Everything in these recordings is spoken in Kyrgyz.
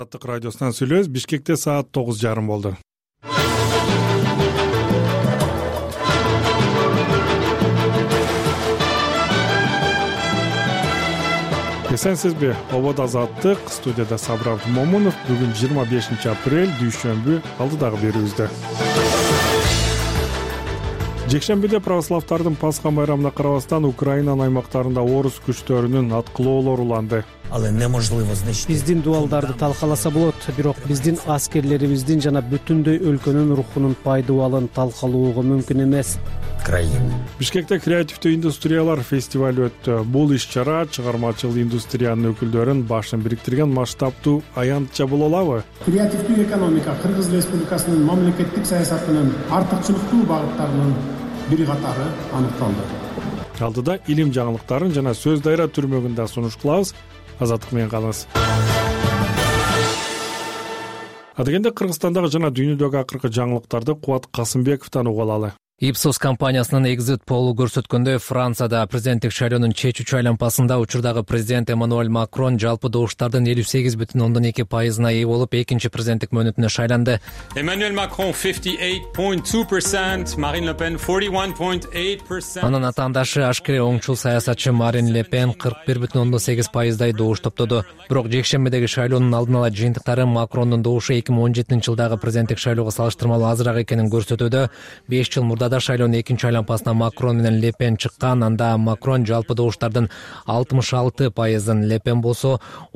Азаттык радиосунан сүйлөбүз. Бишкекте саат 9:30 болду. Эсенсизби? Обод Азаттык, студияда Сабыр Абдумомунов. Бүгүн 25 апрель, дүйшөмбү, алдыдагы берүүбүздө. Жекшембиде православдардын Пасха майрамына карабастан Украинанын аймактарында орус күчтөрүнүн аткылоолору уланды. Биздин дуалдарды талкаласа болот, бирок биздин аскерлерибиздин жана бүтүндөй өлкөнүн рухунун пайдубалын талкалоого мүмкүн эмес. Бишкекте креативдүү индустриялар фестивали өттү. Бул иш-чара чыгармачыл индустриянын өкүлдөрүн башын бириктирген масштабтуу аянтча боло алабы? Креативдүү экономика Кыргыз Республикасынын мамлекеттик саясатынын артыкчылыктуу багыттарынын бир катары аныкталды. Алдыда илим жаңылыктарын жана сөз дайра түрмөгүндө сунуш кылабыз. Азаттык менен калыңыз. Адегенде Кыргызстандагы жана дүйнөдөгү акыркы жаңылыктарды Кубат Касымбековдон угуп алалы. Ipsos компаниясынын экзит полу көрсөткөндө Францияда президенттик шайлоонун чечүүчү айланпасында учурдагы президент Эммануэль Макрон жалпы добуштардын 58,2%-на ээ болуп, экинчи президенттик мөөнөтүнө шайланды. Emmanuel Macron 58.2%, Marine Le Pen 41.8%. Анын атаандашы ашкере оңчул саясатчы Марин Ле Пен 41,8%дай добуш топтоду. Бирок жекшембидеги шайлоонун алдын ала жыйынтыктары Макрондун добушу 2017-жылдагы президенттик шайлоого салыштырмалуу азыраак экенин көрсөтүүдө. 5 жыл мурда шайлоонун экинчи айланпасына Макрон менен Ле Пен чыккан. Анда Макрон жалпы добуштардын 66%, Ле Пен болсо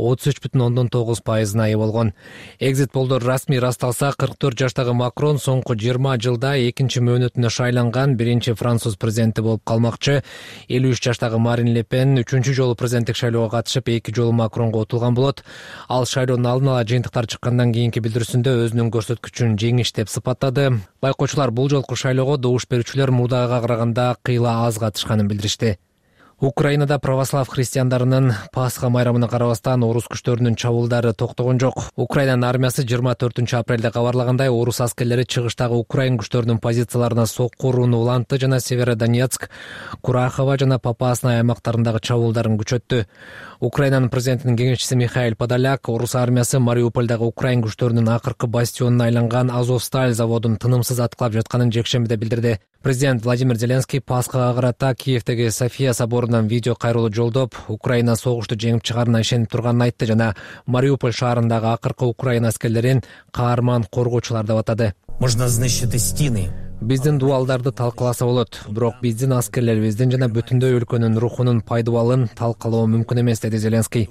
33,9%-на ээ болгон. Экзит полдор расмий расталса, 44 жаштагы Макрон соңку 20 жылда экинчи мөөнөтүнө шайланган биринчи француз президенти болуп калмакчы. 53 жаштагы Марин Ле Пен үчүнчү жолу президенттик шайлоого катышып, 2 жолу Макронго утулган болот. Ал шайлоонун алдын ала жыйынтыктар чыккандан кийинки билдирүүсүндө өзүнүн көрсөткүчүн жеңиш деп сыпаттады. Байкоочулар бул жолку шайлоого добуш берүүчүлөр мурдагыга караганда кыйла аз катышканын билдиришти. Украинада православ христиандарынын Пасха майрамына карабастан орус күчтөрүнүн чабуулдары токтогон жок. Украинанын армиясы 24 апрелде кабарлагандай, орус аскерлери чыгыштагы украин күчтөрүнүн позицияларына соккууруну улантты жана Северодонецк, Курахова жана Попасная аймактарындагы чабуулдарын күчөттү. Украинанын президентинин кеңешчиси Михаил Подоляк орус армиясы Мариупольдагы украин күчтөрүнүн акыркы бастионуна айланган Азовсталь заводун тынымсыз аткылап жатканын жекшембиде билдирди. Президент Владимир Зеленский Пасхага карата Киевдеги София соборунан видео кайрылуу жолдоп, Украина согушту жеңип чыгарына ишенип турганын айтты жана Мариуполь шаарындагы акыркы украин аскерлерин каарман коргоочулар деп атады. Можно знищити стены. Биздин дуалдарды талкаласа болот, бирок биздин аскерлерибиздин жана бүтүндөй өлкөнүн рухунун пайдубалын талкалоо мүмкүн эмес, деди Зеленский.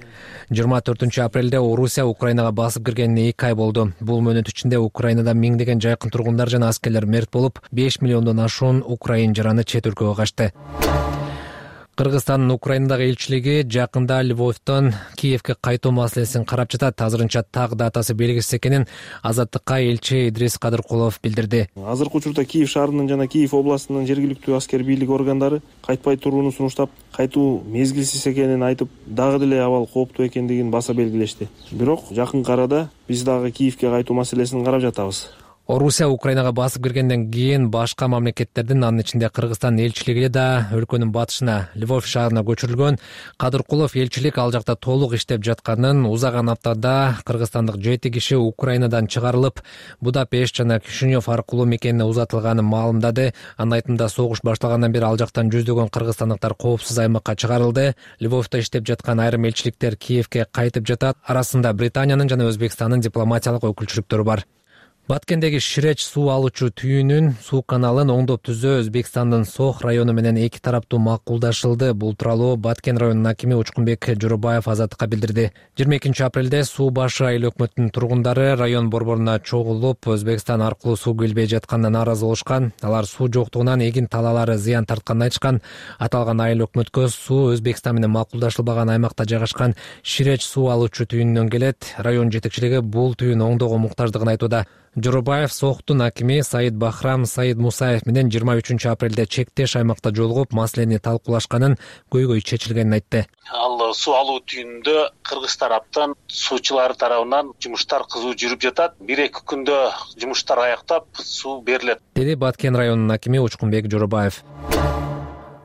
24 апрелде Орусия Украинага басып киргенине 2 ай болду. Бул мөөнөт ичинде Украинада миңдеген жайкын тургундар жана аскерлер мерт болуп, 5 миллиондон ашуун украин жараны чет өлкөгө качты. Кыргызстандын Украинадагы элчилиги жакында Львовдон Киевге кайтуу маселесин карап жатат. Азырынча так датасы белгисиз экенин Азаттыкка элчи Идрис Кадыркулов билдирди. Азыркы учурда Киев шаарынын жана Киев областынын жергиликтүү аскер бийлик органдары кайтпай турууну сунуштап, кайтуу мезгилсиз экенин айтып, дагы деле абал кооптуу экендигин баса белгилешти. Бирок жакынкы арада биз дагы Киевге кайтуу маселесин карап жатабыз. Орусия Украинага басып киргенден кийин башка мамлекеттердин, анын ичинде Кыргызстан элчилиги да өлкөнүн батышына, Львов шаарына көчүрүлгөн. Кадыркулов элчилик ал жакта толук иштеп жатканын, узаган аптада кыргызстандык 7 киши Украинадан чыгарылып, Будапешт жана Кишинев аркылуу мекенине узатылганын маалымдады. Анын айтымында, согуш башталгандан бери ал жактан жүздөгөн кыргызстандыктар коопсуз аймакка чыгарылды. Львовдо иштеп жаткан айрым элчиликтер Киевге кайтып жатат. Арасында Британиянын жана Өзбекстандын дипломатиялык өкүлчүлүктөрү бар. Баткендеги Ширеч суу алуучу түйүнүн суу каналын оңдоп түзөө Өзбекстандын Сох району менен эки тараптуу макулдашылды. Бул тууралуу Баткен районунун акими Учкунбек Журубаев Азаттыкка билдирди. 22 апрелде суу башы айыл өкмөтүнүн тургундары район борборуна чогулуп, Өзбекстан аркылуу суу келбей жатканына нааразы болушкан. Алар суу жоктугунан эгин талаалары зыян тартканын айтышкан. Аталган айыл өкмөткө суу Өзбекстан менен макулдашылбаган аймакта жайгашкан Ширеч суу алуучу түйүнүнөн келет. Район жетекчилиги бул түйүн оңдоого муктаждыгын айтууда. Журубаев Сохтун акими Саид Бахрам Саид Мусаев менен 23 апрелде чектеш аймакта жолугуп, маселени талкуулашканын, көйгөй чечилгенин айтты. Ал суу алуу түйүнүндө кыргыз тараптан суучулар тарабынан жумуштар кызуу жүрүп жатат. 1-2 күндө жумуштар аяктап, суу берилет, деди Баткен районунун акими Учкунбек Журубаев.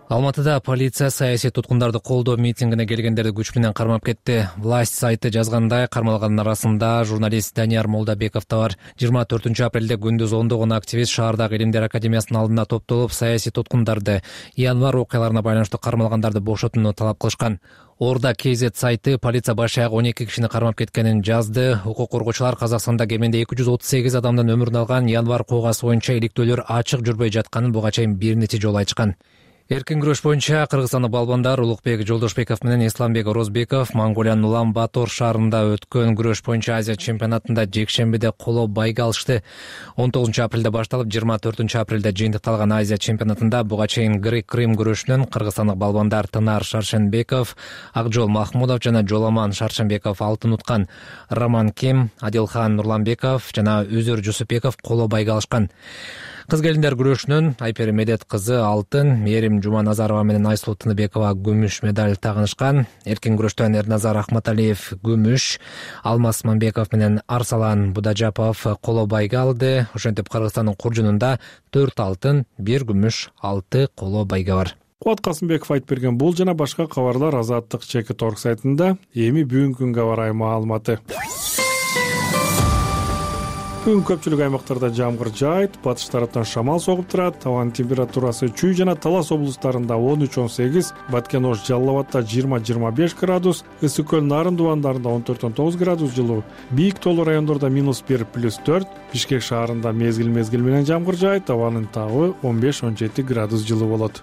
Алматыда полиция саясий туткундарды колдоо митингине келгендерди күч менен кармап кетти. Власть сайты жазгандай, кармалгандын арасында журналист Данияр Молдобеков да бар. 24 апрелде күндүз ондогон активист шаардагы Илимдер академиясынын алдына топтолуп, саясий туткундарды, январь окуяларына байланыштуу кармалгандарды бошотууну талап кылышкан. Орда KZ сайты полиция баш аяк 12 кишини кармап кеткенин жазды. Укук коргоочулар Казакстанда кеминде 238 адамдын өмүрүн алган январь окугасы боюнча иликтөөлөр ачык жүрбөй жатканын буга чейин бир нече жолу айтышкан. Эркин күрөш боюнча кыргызстандык балбандар Улукбек Жолдошбеков менен Исламбек Орозбеков Монголиянын Улан-Батор шаарында өткөн күрөш боюнча Азия чемпионатында жекшембиде коло байга алышты. 19 апрелде башталып 24 апрелде жыйынтыкталган Азия чемпионатында буга чейин грек-рим күрөшүнөн кыргызстандык балбандар Тынар Шаршенбеков, Акжол Махмудов жана Жоламан Шаршенбеков алтын уткан. Роман Ким, Адилхан Нурланбеков жана Үзөр Жусупбеков коло байга алышкан. Кыз келиндер күрөшүнөн Айпери Медет кызы алтын, Мерим Жуманазарова менен Айсулу Тыныбекова күмүш медаль тагынышкан. Эркин күрөштөн Эрназар Ахматалиев күмүш, Алмаз Мамбеков менен Арсалан Будажапов коло байга алды. Ошентип Кыргызстандын куржунунда 4 алтын, 1 күмүш, 6 коло байга бар. Кубат Касымбеков айтып берген бул жана башка кабарлар Азаттык Чеки.org сайтында. Эми бүгүнкү күнгө карай маалыматы. Бүгүн көпчүлүк аймактарда жамгыр жаайт, батыш тараптан шамал согуп турат. Табан температурасы Чүй жана Талас облустарында 13-18, Баткен-Ош, Жалал Абадта 20-25 градус, Ысык көл Нарын дубандарында 14-19 градус жылуу, бийик тоолуу райондордо -1 +4, Бишкек шаарында мезгил менен жамгыр жаайт, табанын табы 15-17 градус жылуу болот.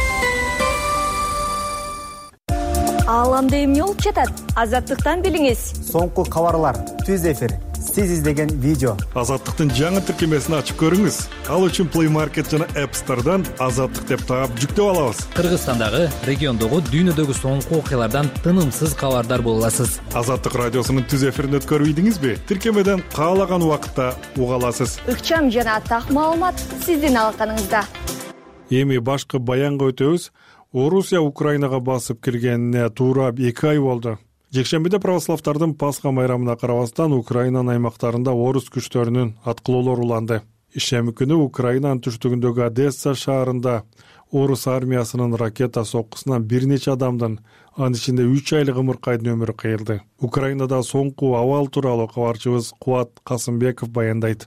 Ааламда эмне болуп жатат? Азаттыктан билиңиз. Соңку кабарлар, түз эфир, сиз издеген видео. Азаттыктын жаңы тиркемесин ачып көрүңүз. Ал үчүн Play Market жана App Store'дан Азаттык деп таап жүктөп алабыз. Кыргызстандагы, региондогу, дүйнөдөгү соңку окуялардан тынымсыз кабардар боло аласыз. Азаттык радиосунун түз эфирин өткөрүп ийдиңизби? Тиркемеден каалаган убакытта уга аласыз. Ыкчам жана так маалымат сиздин алаканыңызда. Эми башкы баянга өтөбүз. Орусия Украинага басып киргенине туура 2 ай болду. Жекшембиде православдардын Пасха майрамына карабастан Украинанын аймактарында орус күчтөрүнүн аткылоолор уланды. Ишемби күнү Украинанын түштүгүндөгү Одесса шаарында орус армиясынын ракета соккусунан бир нече адамдын, анын ичинде 3 айлык ымыркайдын өмүрү кыйылды. Украинада соңку абал тууралуу кабарчыбыз Кубат Касымбеков баяндайт.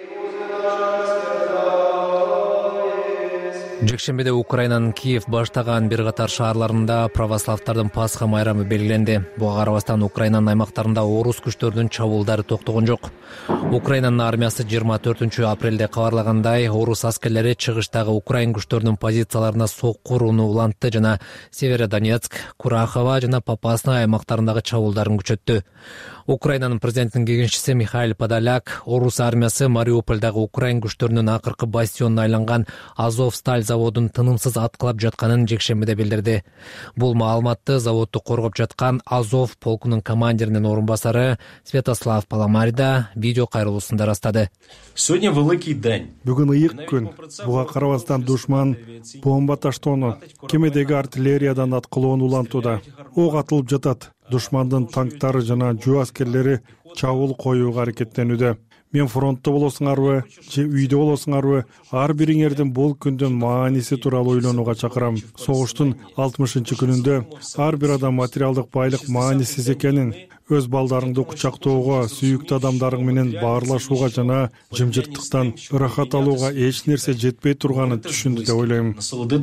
Жекшембиде Украинанын Киев баштаган бир катар шаарларында православдардын Пасха майрамы белгиленди. Буга карабастан Украинанын аймактарында орус күчтөрүнүн чабуулдары токтогон жок. Украинанын армиясы 24 апрелде кабарлагандай, орус аскерлери чыгыштагы Украин күчтөрүнүн позицияларына сокку урууну улантты жана Северодонецк, Курахова жана Попасна аймактарындагы чабуулдарын күчөттү. Украинанын президентинин кеңешчиси Михаил Подоляк орус армиясы Мариупольдагы Украин күчтөрүнүн акыркы бастионуна айланган Азовсталь заводун тынымсыз аткылап жатканын жекшембиде билдирди. Бул маалыматты заводду коргоп жаткан Азов полкунун командиринин орун басары Святослав Паламарида видео кайрылуусунда растады. Сегодня великий день. Бүгүн ыйык күн. Буга карабастан душман бомба таштоону, кемедеги артиллериядан аткылоону улантууда. Ок атылып жатат. Душмандын танктары жана жөө аскерлери чабуул коюуга аракеттенүүдө. Мен фронтто болосуңарбы, же үйдө болосуңарбы, ар бириңердин бул күндүн мааниси тууралуу ойлонууга чакырам. Согуштун 60-күнүндө ар бир адам материалдык байлык маанисиз экенин, өз балдарыңды кучактоого, сүйүктүү адамдарың менен баарлашууга жана жымжырттыктан ырахат алууга эч нерсе жетпей турганын түшүндү деп ойлойм.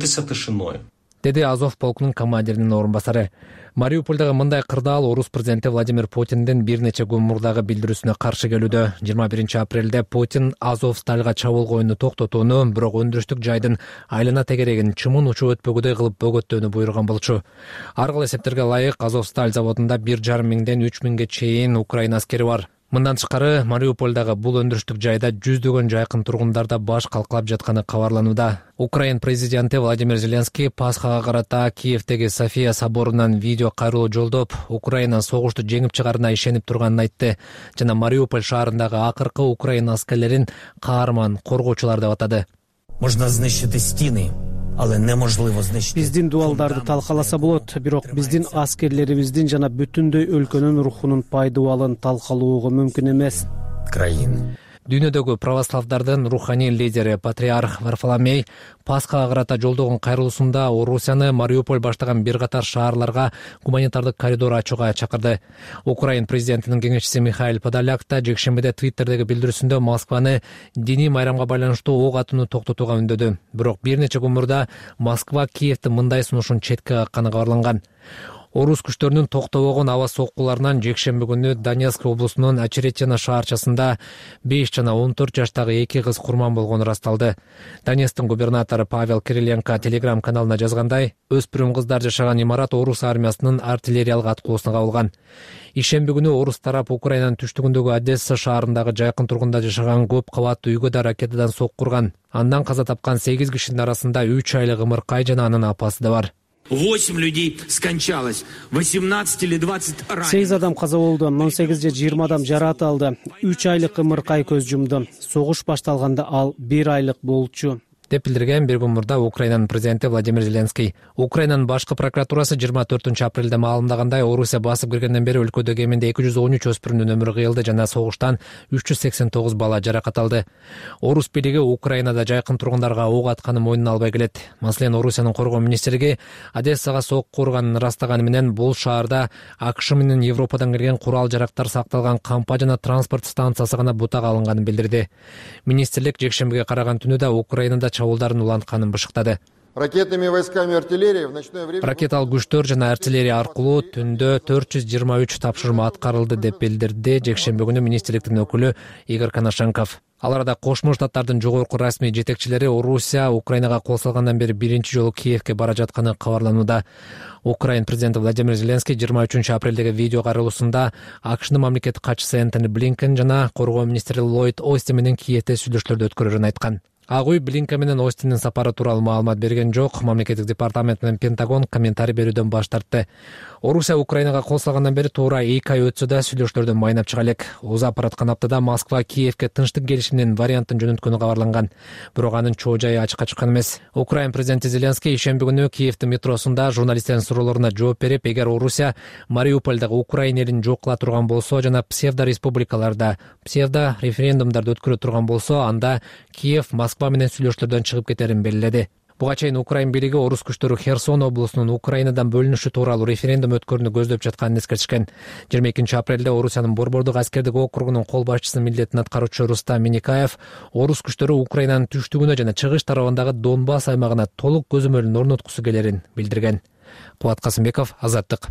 Деди Азов полкунун командиринин орун басары. Мариупольдагы мындай кырдаал орус президенти Владимир Путиндин бир нече күн мурдагы билдирүүсүнө каршы келүүдө. 21 апрелде Путин Азовстальга чабуул коюуну токтотууну, бирок өндүрүштүк жайдын айлана тегерегин чымын учуп өтпөгүдөй кылып бөгөттөөнү буйруган болчу. Ар кандай эсептерге ылайык Азовсталь заводунда 1,5 миңден 3 миңге чейин Украина аскери бар. Мындан тышкары Мариупольдагы бул өндүрүштүк жайда жүздөгөн жайкын тургундарда баш калкалап жатканы кабарланууда. Украин президенти Владимир Зеленский Пасхага карата Киевдеги София соборунан видео кайрылуу жолдоп, Украина согушту жеңип чыгарына ишенип турганын айтты жана Мариуполь шаарындагы акыркы Украина аскерлерин каарман коргоочулар деп атады. Можно знищити стіни, але неможливо знищити. Биздин дуалдарды талкаласа болот, бирок биздин аскерлерибиздин жана бүтүндөй өлкөнүн рухунун пайдубалын талкалоого мүмкүн эмес. Країни. Дүйнөдөгү православдардын руханий лидери патриарх Варфоломей Пасхага карата жолдогон кайрылуусунда Орусияны Мариуполь баштаган бир катар шаарларга гуманитардык коридор ачууга чакырды. Украин президентинин кеңешчиси Михаил Подоляк да жекшембиде Твиттердеги билдирүүсүндө Москваны диний майрамга байланыштуу ок атууну токтотууга үндөдү. Бирок бир нече күн мурда Москва Киевдин мындай сунушун четке какканы кабарланган. Орус күчтөрүнүн токтобогон аба соккуларынан жекшемби күнү Донецк облусунун Очеретино шаарчасында 5 жана 14 жаштагы 2 кыз курман болгону расталды. Донецктин губернатору Павел Кириленко Телеграм каналына жазгандай, өспүрүм кыздар жашаган имарат орус армиясынын артиллериялык аткуусуна кабылган. Ишемби күнү орус тарап Украинанын түштүгүндөгү Одесса шаарындагы жакын тургунда жашаган көп кабаттуу үйгө да ракетадан соккурган. Андан каза тапкан 8 кишинин арасында 3 айлык ымыркай жана анын апасы да бар. 8 людей скончалось, 18 или 20 раненых. 8 адам каза болду, 18 же 20 адам жараат алды. 3 айлык ымыркай көз жумду. Согуш башталганда ал 1 айлык болчу, деп билдирген бир күн мурда Украинанын президенти Владимир Зеленский. Украинанын башкы прокуратурасы 24 апрелде маалымдагандай, Орусия басып киргенден бери өлкөдө кеминде 213 өспүрүмдүн өмүрү кыйылды жана согуштан 389 бала жаракат алды. Орус бийлиги Украинада жайкын тургундарга ок атканын мойнуна албай келет. Маселен, Орусиянын коргоо министрлиги Одессага сокку урганын ырастаганы менен бул шаарда АКШ менен Европадан кирген курал жарактар сакталган кампа жана транспорт станциясы гана бутага алынганын билдирди. Министрлик жекшембиге караган түнү да Украинада чабуулдарын улантканын бышыктады. Ракетами, войсками, артиллерией в ночное время... Ракеталык күчтөр жана артиллерия аркылуу түндө 423 тапшырма аткарылды деп билдирди жекшемби күнү министрликтин өкүлү Игорь Коношенков. Ал арада Кошмо Штаттардын жогорку расмий жетекчилери Орусия Украинага кол салгандан бери биринчи жолу Киевке бара жатканы кабарланууда. Украин президенти Владимир Зеленский 23 апрелдеги видео кайрылуусунда АКШнын мамлекеттик катчысы Энтони Блинкен жана коргоо министри Ллойд Остин менен Киевде сүйлөшүүлөрдү өткөрөрүн айткан. Ак үй Блинкен менен Остиндин сапары тууралуу маалымат берген жок. Мамлекеттик департамент менен Пентагон комментарий берүүдөн баш тартты. Орусия Украинага кол салгандан бери туура 2 ай өтсө да сүйлөшүүлөрдөн майнап чыга элек. Узап бараткан аптада Москва Киевке тынчтык келишиминин вариантын жөнөткөнү кабарланган. Бирок анын чоо жайы ачыкка чыккан эмес. Украин президенти Зеленский ишемби күнү Киевдин метросунда журналисттердин суроолоруна жооп берип, эгер Орусия Мариупольдагы Украин элин жок кыла турган болсо жана псевдо республикаларда псевдо референдумдарды өткөрө турган болсо, анда Киев Москва менен сүйлөшүүлөрдөн чыгып кетерин белгиледи. Буга чейин Украин бийлиги орус күчтөрү Херсон облусунун Украинадан бөлүнүшү тууралуу референдум өткөрүүнү көздөп жатканын эскертишкен. 22 апрелде Орусиянын Борбордук аскердик округунун кол башчысынын милдетин аткаруучу Рустам Миникаев орус күчтөрү Украинанын түштүгүнө жана чыгыш тарабындагы Донбасс аймагына толук көзөмөлүн орноткусу келерин билдирген. Кубат Касымбеков, Азаттык.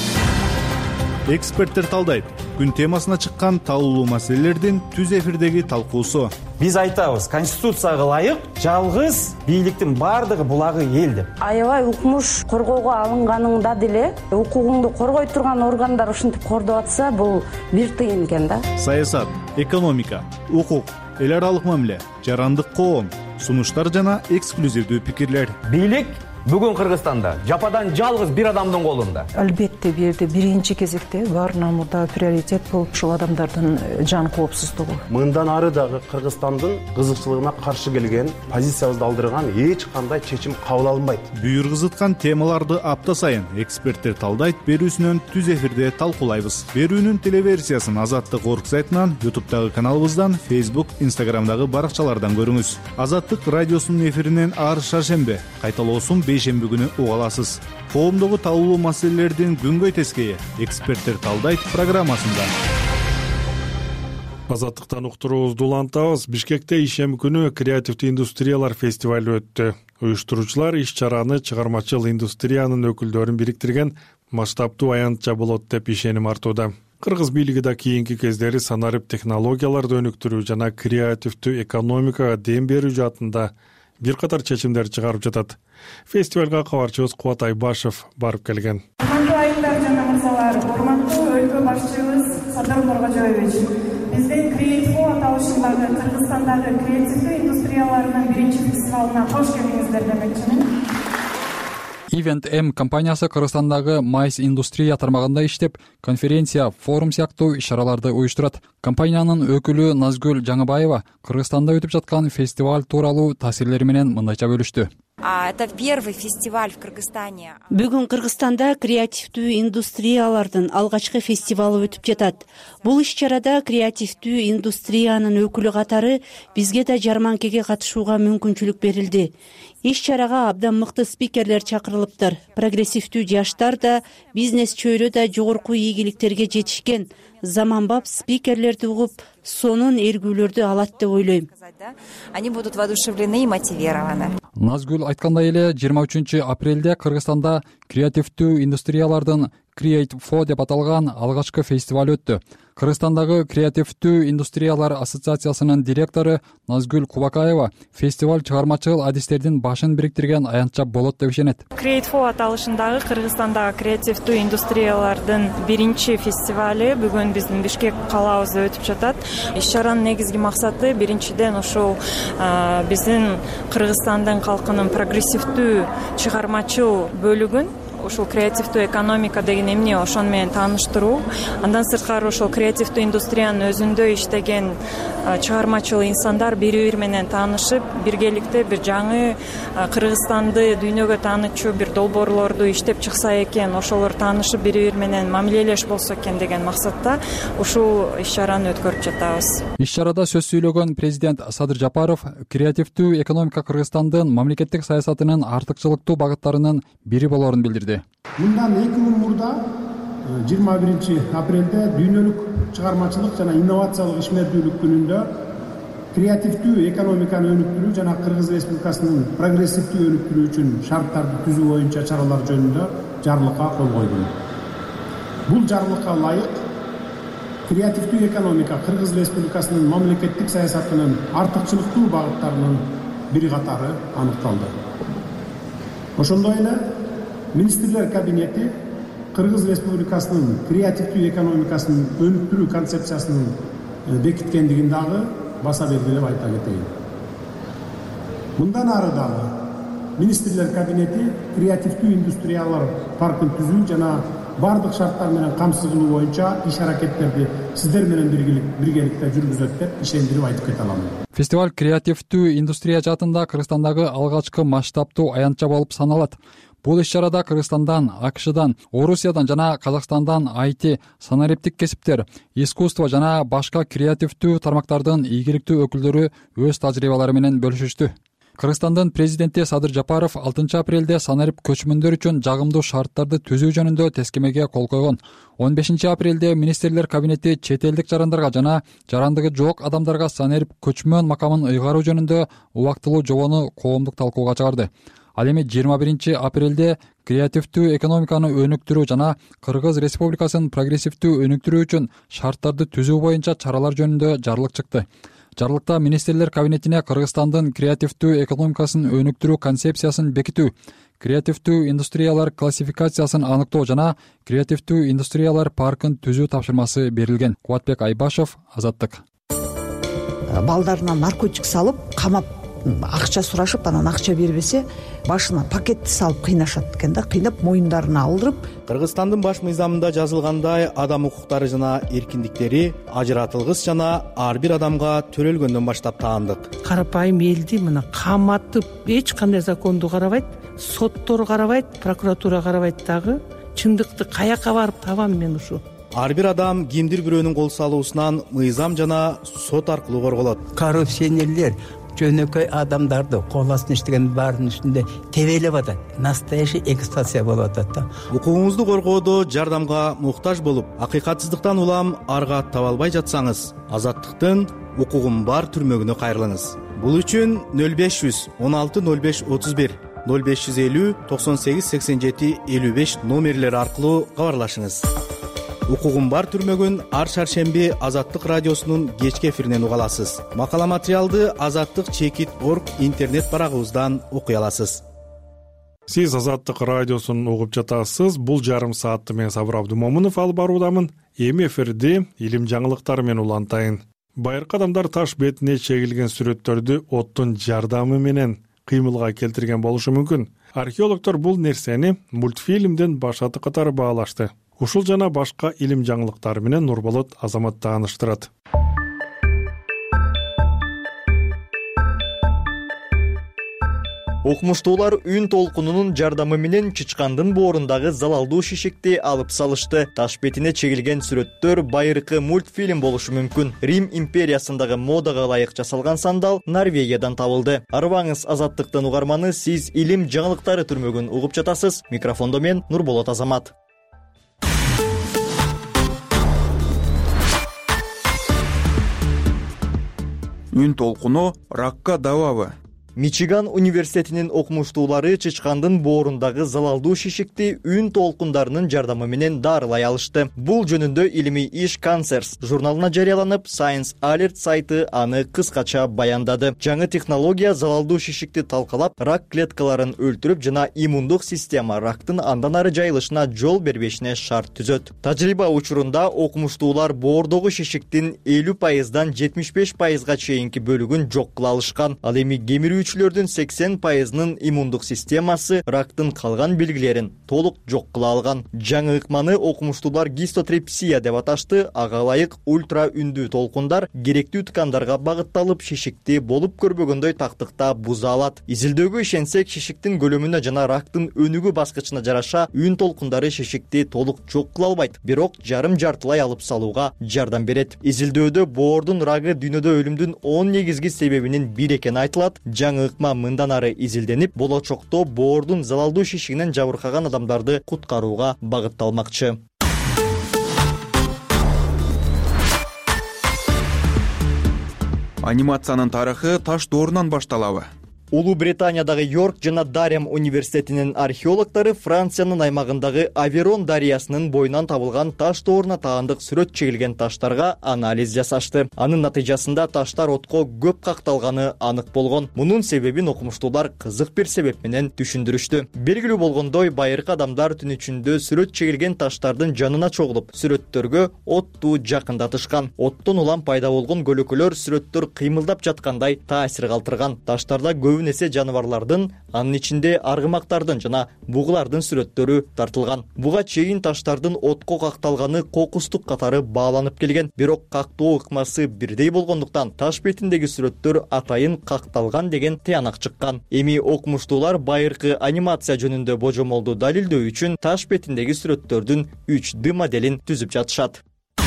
Эксперттер талдайт. Күн темасына чыккан талкуулуу маселелердин түз эфирдеги талкуусу. Биз айтабыз, конституцияга ылайык жалгыз бийликтин бардыгы булагы эл деп. Аябай укмуш коргоого алынганында деле укугуңду коргой турган органдар ушинтип кордоп атса, бул бир тыйын экен да. Саясат, экономика, укук, эл аралык мамиле, жарандык коом, сунуштар жана эксклюзивдүү пикирлер. Бийлик бүгүн Кыргызстанда жападан жалгыз бир адамдын колунда. Албетте бул жерде биринчи кезекте баарынан мурда приоритет болуп ушул адамдардын жан коопсуздугу. Мындан ары дагы Кыргызстандын кызыкчылыгына каршы келген, позициябызды алдырган эч кандай чечим кабыл алынбайт. Бүйүр кызыткан темаларды апта сайын эксперттер талдайт берүүсүнөн түз эфирде талкуулайбыз. Берүүнүн телеверсиясын Азаттык орг сайтынан, YouTube'дагы каналыбыздан, Facebook, Instagram'дагы баракчалардан көрүңүз. Азаттык радиосунун эфиринен ар шаршембе, кайталоосун бейшемби күнү уга аласыз. Коомдогу талкуулуу маселелердин күнгөй тескейи эксперттер талдайт программасында. Азаттыктан уктуруубузду улантабыз. Бишкекте ишемби күнү креативдүү индустриялар фестивали өттү. Уюштуруучулар иш-чараны чыгармачыл индустриянын өкүлдөрүн бириктирген масштабтуу аянтча болот деп ишеним артууда. Кыргыз бийлиги да кийинки кездери санарип технологияларды өнүктүрүү жана креативдүү экономикага дем берүү жаатында бир катар чечимдер чыгарып жатат. Фестивалга кабарчыбыз Кубат Айбашев барып келген. Урматтуу айымдар жана мырзалар, урматтуу өлкө башчыбыз Садыр Нургожоевич, биздин креатив аталышындагы Кыргызстандагы креативдүү индустриялардын биринчи фестивалына кош келиңиздер демекчимин. Event M компаниясы Кыргызстандагы майс индустрия тармагында иштеп, конференция, форум сыяктуу иш-чараларды уюштурат. Компаниянын өкүлү Назгүл Жаңыбаева Кыргызстанда өтүп жаткан фестиваль тууралуу таасирлери менен мындайча бөлүштү. Это первый фестиваль в Кыргызстане. Бүгүн Кыргызстанда креативдүү индустриялардын алгачкы фестивалы өтүп жатат. Бул иш-чарада креативдүү индустриянын өкүлү катары бизге да жарманкеге катышууга мүмкүнчүлүк берилди. Иш-чарага абдан мыкты спикерлер чакырылыптыр. Прогрессивдүү жаштар да, бизнес чөйрө да жогорку ийгиликтерге жетишкен. Заманбап спикерлерди угуп, сонун эргүүлөрдү алат деп ойлойм. Они будут воодушевлены и мотивированы. Назгүл айткандай эле 23 апрелде Кыргызстанда креативдүү индустриялардын Create For деп аталган алгачкы фестиваль өттү. Кыргызстандагы креативдүү индустриялар ассоциациясынын директору Назгүл Кубакаева фестиваль чыгармачыл адистердин башын бириктирген аянтча болот деп ишенет. Create For аталышындагы Кыргызстандагы креативдүү индустриялардын биринчи фестивали бүгүн биздин Бишкек калаабызда өтүп жатат. Иш-чаранын негизги максаты биринчиден ушул биздин Кыргызстандын калкынын прогрессивдүү чыгармачыл бөлүгүн ушул креативдүү экономика деген эмне ошону менен тааныштыруу. Андан сырткары ошол креативдүү индустриянын өзүндө иштеген чыгармачыл инсандар бири-бири менен таанышып, биргеликте бир жаңы Кыргызстанды дүйнөгө таанытчу бир долбоорлорду иштеп чыкса экен, ошолор таанышып бири-бири менен мамилелеш болсо экен деген максатта ушул иш-чараны өткөрүп жатабыз. Иш-чарада сөз сүйлөгөн президент Садыр Жапаров креативдүү экономика Кыргызстандын мамлекеттик саясатынын артыкчылыктуу багыттарынын бири болоорун билдирди. Мындан 2 күн мурда 21 апрелде дүйнөлүк чыгармачылык жана инновациялык ишмердүүлүк күнүндө креативдүү экономиканы өнүктүрүү жана Кыргыз Республикасынын прогрессивдүү өнүктүрүү үчүн шарттарды түзүү боюнча чаралар жөнүндө жарлыкка кол койдум. Бул жарлыкка ылайык креативдүү экономика Кыргыз Республикасынын мамлекеттик саясатынын артыкчылыктуу багыттарынын бири катары аныкталды. Ошондой эле Министрлер кабинети Кыргыз Республикасынын креативдүү экономикасын өнүктүрүү концепциясынын бекиткендигин дагы баса белгилеп айта кетейин. Мындан ары дагы Министрлер кабинети креативдүү индустриялар паркын түзүү жана бардык шарттар менен камсыз кылуу боюнча иш-аракеттерди сиздер менен биргеликте жүргүзөт деп ишендирип айтып кете алам. Фестиваль креативдүү индустрия жаатында Кыргызстандагы алгачкы масштабтуу аянтча болуп саналат. Бул иш-чарада Кыргызстандан, АКШдан, Орусиядан жана Казакстандан IT, санариптик кесиптер, искусство жана башка креативдүү тармактардын ийгиликтүү өкүлдөрү өз тажрыйбалары менен бөлүшүштү. Кыргызстандын президенти Садыр Жапаров 6 апрелде санарип көчмөндөр үчүн жагымдуу шарттарды түзүү жөнүндө тескемеге кол койгон. 15 апрелде Министрлер кабинети чет элдик жарандарга жана жарандыгы жок адамдарга санарип көчмөн макамын ыйгаруу жөнүндө убактылуу жобону коомдук талкууга чыгарды. Ал эми 21 апрелде креативдүү экономиканы өнүктүрүү жана Кыргыз Республикасынын прогрессивдүү өнүктүрүү үчүн шарттарды түзүү боюнча чаралар жөнүндө жарлык чыкты. Жарлыкта Министрлер кабинетине Кыргызстандын креативдүү экономикасын өнүктүрүү концепциясын бекитүү, креативдүү индустриялар классификациясын аныктоо жана креативдүү индустриялар паркын түзүү тапшырмасы берилген. Кубатбек Айбашев, Азаттык. Балдарына наркотик салып, камап акча сурашып, анан акча бербесе, башына пакетти салып кыйнашат экен да, кыйнап моюндарына алдырып. Кыргызстандын баш мыйзамында жазылгандай, адам укуктары жана эркиндиктери ажыратылгыс жана ар бир адамга төрөлгөндөн баштап таандык. Карапайым элди мына каматып, эч кандай законду карабайт, соттор карабайт, прокуратура карабайт дагы. Чындыкты каяка барып табам мен ушу? Ар бир адам кимдир бирөөнүн кол салуусунан мыйзам жана сот аркылуу корголот. Коррупционерлер жөнөкөй адамдарды кол астына иштеген баардын үстүндө тебелеп атат. Настоящий эксплуатация болуп атат да. Укугуңузду коргоодо жардамга муктаж болуп, акыйкатсыздыктан улам арга таба албай жатсаңыз, Азаттыктын укугум бар түрмөгүнө кайрылыңыз. Бул үчүн 0500 16 05 31 0550 98 87 55 номерлери аркылуу кабарлашыңыз. Укугум бар түрмөгүн ар шаршемби Азаттык радиосунун кечки эфиринен уга аласыз. Макала материалды azаттык.org интернет барагыбыздан окуй аласыз. Сиз Азаттык радиосун угуп жатасыз. Бул жарым саатты мен Сабыр Абдумомунов алып баруудамын. Эми эфирди илим жаңылыктары менен улантайын. Байыркы адамдар таш бетине чегилген сүрөттөрдү оттун жардамы менен кыймылга келтирген болушу мүмкүн. Археологдор бул нерсени мультфильмден башаты катары баалашты. Ушул жана башка илим жаңылыктары менен Нурболот Азамат тааныштырат. Окумуштуулар үн толкунунун жардамы менен чычкандын боорундагы залалдуу шишикти алып салышты. Таш бетине чегилген сүрөттөр байыркы мультфильм болушу мүмкүн. Рим империясындагы модага ылайык жасалган сандал Норвегиядан табылды. Арбаңыз, Азаттыктын угарманы, сиз илим жаңылыктары түрмөгүн угуп жатасыз. Микрофондо мен Нурболот Азамат. Үн толкуну ракка dababы. Мичиган университетинин окумуштуулары чычкандын боорундагы залалдуу шишикти үн толкундарынын жардамы менен дарылай алышты. Бул жөнүндө илимий иш Cancers журналына жарыяланып, Science Alert сайты аны кыскача баяндады. Жаңы технология залалдуу шишикти талкалап, рак клеткаларын өлтүрүп жана иммундук система рактын андан ары жайылышына жол бербешине шарт түзөт. Тажрыйба учурунда окумуштуулар боордогу шишиктин 50%дан 75%га чейинки бөлүгүн жок кыла алышкан. Ал эми кемирүүчүлөрдүн 80%-нын иммундук системасы рактын калган белгилерин толук жок кыла алган. Жаңы ыкманы окумуштуулар гистотрепсия деп аташты. Ага ылайык ультра үндүү толкундар керектүү ткандарга багытталып, шишикти болуп көрбөгөндөй тактыкта буза алат. Изилдөөгө ишенсек, шишиктин көлөмүнө жана рактын өнүгүү баскычына жараша үн толкундары шишикти толук жок кыла албайт, бирок жарым-жартылай алып салууга жардам берет. Изилдөөдө боордун рагы дүйнөдө өлүмдүн 10 негизги себебинин бири экени айтылат. Жаңы ыкма мындан ары изилденип, болочокто боордун залалдуу шишигинен жабыркаган адамдарды куткарууга багытталмакчы. Анимациянын тарыхы таш доорунан башталабы. Улуу Британиядагы Йорк жана Дарем университетинин археологдору Франциянын аймагындагы Аверон дарыясынын боюнан табылган таш дооруна таандык сүрөт чегилген таштарга анализ жасашты. Анын натыйжасында таштар отко көп какталганы анык болгон. Мунун себебин окумуштуулар кызык бир себеп менен түшүндүрүштү. Белгилүү болгондой, байыркы адамдар түн ичинде сүрөт чегилген таштардын жанына чогулуп, сүрөттөргө отту жакындатышкан. Оттон улам пайда болгон көлөкөлөр сүрөттөр кыймылдап жаткандай таасир калтырган. Таштарда көбүнесе жаныбарлардын, анын ичинде аргымактардын жана бугулардын сүрөттөрү тартылган. Буга чейин таштардын отко какталганы кокустук катары бааланып келген. Бирок кактоо ыкмасы бирдей болгондуктан таш бетиндеги сүрөттөр атайын какталган деген тыянак чыккан. Эми окумуштуулар байыркы анимация жөнүндө божомолду далилдөө үчүн таш бетиндеги сүрөттөрдүн 3D моделин түзүп жатышат.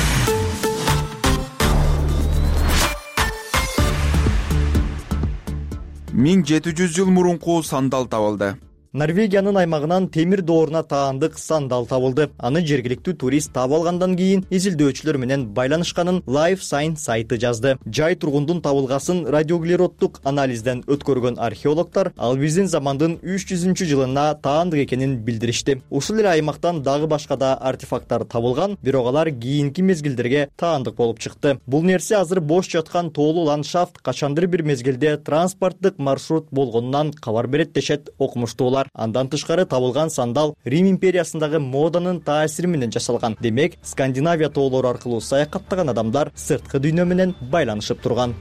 1700 жыл мурунку сандал табылды. Норвегиянын аймагынан темир дооруна таандык сандал табылды. Аны жергиликтүү турист таап алгандан кийин изилдөөчүлөр менен байланышканын Life Science сайты жазды. Жай тургундун табылгасын радиоуглероддук анализден өткөргөн археологдор ал биздин замандын 300-жылына таандык экенин билдиришти. Ушул эле аймактан дагы башка да артефакттар табылган, бирок алар кийинки мезгилдерге таандык болуп чыкты. Бул нерсе азыр бош жаткан тоолуу ландшафт качандыр бир мезгилде транспорттук маршрут болгонунан кабар берет дешет окумуштуулар. Андан тышкары табылган сандал Рим империясындагы моданын таасири менен жасалган. Демек, Скандинавия тоолору аркылуу саякаттаган адамдар сырткы дүйнө менен байланышып турган.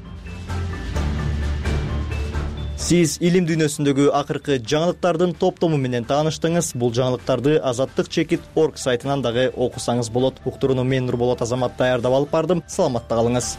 Сиз илим дүйнөсүндөгү акыркы жаңылыктардын топтому менен тааныштыңыз. Бул жаңылыктарды azattik.org сайтынан дагы окусаңыз болот. Уктурууну мен Нурболот Азамат даярдап алып бардым. Саламатта калыңыз.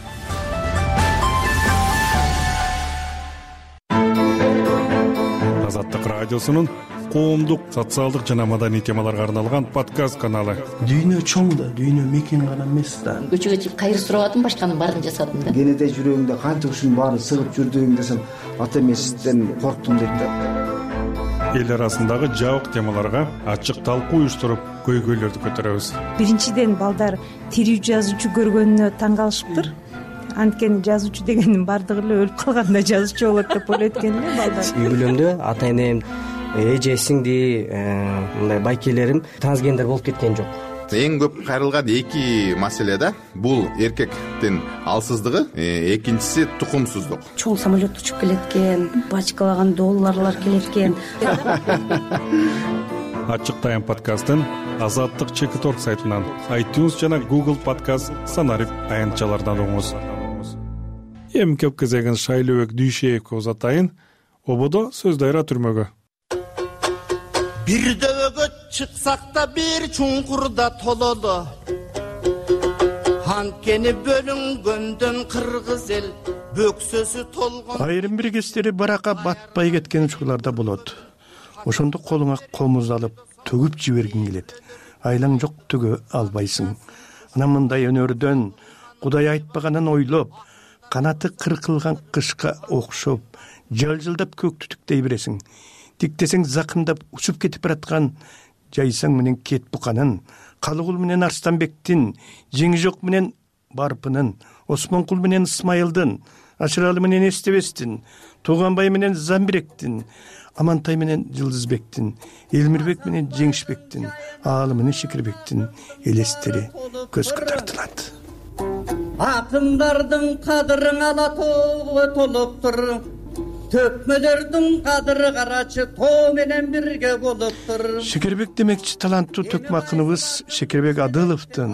Азаттык радиосунун коомдук, социалдык жана маданий темаларга арналган подкаст каналы. Дүйнө чоң да, дүйнө мекен гана эмес да. Көчөгө чыгып кайыр сурабадым, башканын баарын жасадым да. Кенеде жүрөгүңдө канча ушунун баары сыгып жүрдүм десем, ата эмесизден корктум дейт да. Эл арасындагы жабык темаларга ачык талкуу уюштуруп, көйгөйлөрдү көтөрөбүз. Биринчиден балдар тирүү жазуучу көргөнүнө таң калышыптыр. Анткени жазуучу дегендин бардыгы эле өлүп калганда жазуучу болот деп ойлойт экен эле балдар. Үй бүлөмдө ата энем, эже сиңди, мындай байкелерим трансгендер болуп кеткен жок. Эң көп кайрылган эки маселе да. Бул эркектин алсыздыгы, экинчиси тукумсуздук. Чоң самолет учуп келет экен, бачкалаган долларлар келет экен. Ачык тайм подкастын azattik.org сайтынан, iTunes жана Google подкаст санарип аянтчалардан угуңуз. Эми көп кезеген Шайлөбек Дүйшеевке узатайын. Ободо сөз дайра түрмөгө. Бир дөөгө чыксак да бир чуңкурда тололу. Анткени бөлүнгөндөн кыргыз эл бөксөсү толгон. Айрым бир кездери баракка батпай кеткен учурларда болот. Ошондо колуңа комуз алып төгүп жибергиң келет. Айлаң жок, төгө албайсың. Анан мындай өнөрдөн Кудай айтпаганын ойлоп, канаты кыркылган кышка окшоп, жалжылдап көк түтүктей бересиң. Тиктесең закындап учуп кетип бараткан жайсаң менен кет буканын, Калыгул менен Арстанбектин, Жеңижок менен Барпынын, Осмонкул менен Исмайылдын, Ашыралы менен Эстебестин, Тууганбай менен Замбиректин, Амантай менен Жылдызбектин, Элмирбек менен Жеңишбектин, Аалы менен Шекирбектин элестери көзгө тартылат. Акындардын кадырын ала тоого толуптур, төкмөлөрдүн кадыры карачы тоо менен бирге болуптур. Шекербек демекчи таланттуу төкмө акыныбыз Шекербек Адыловдун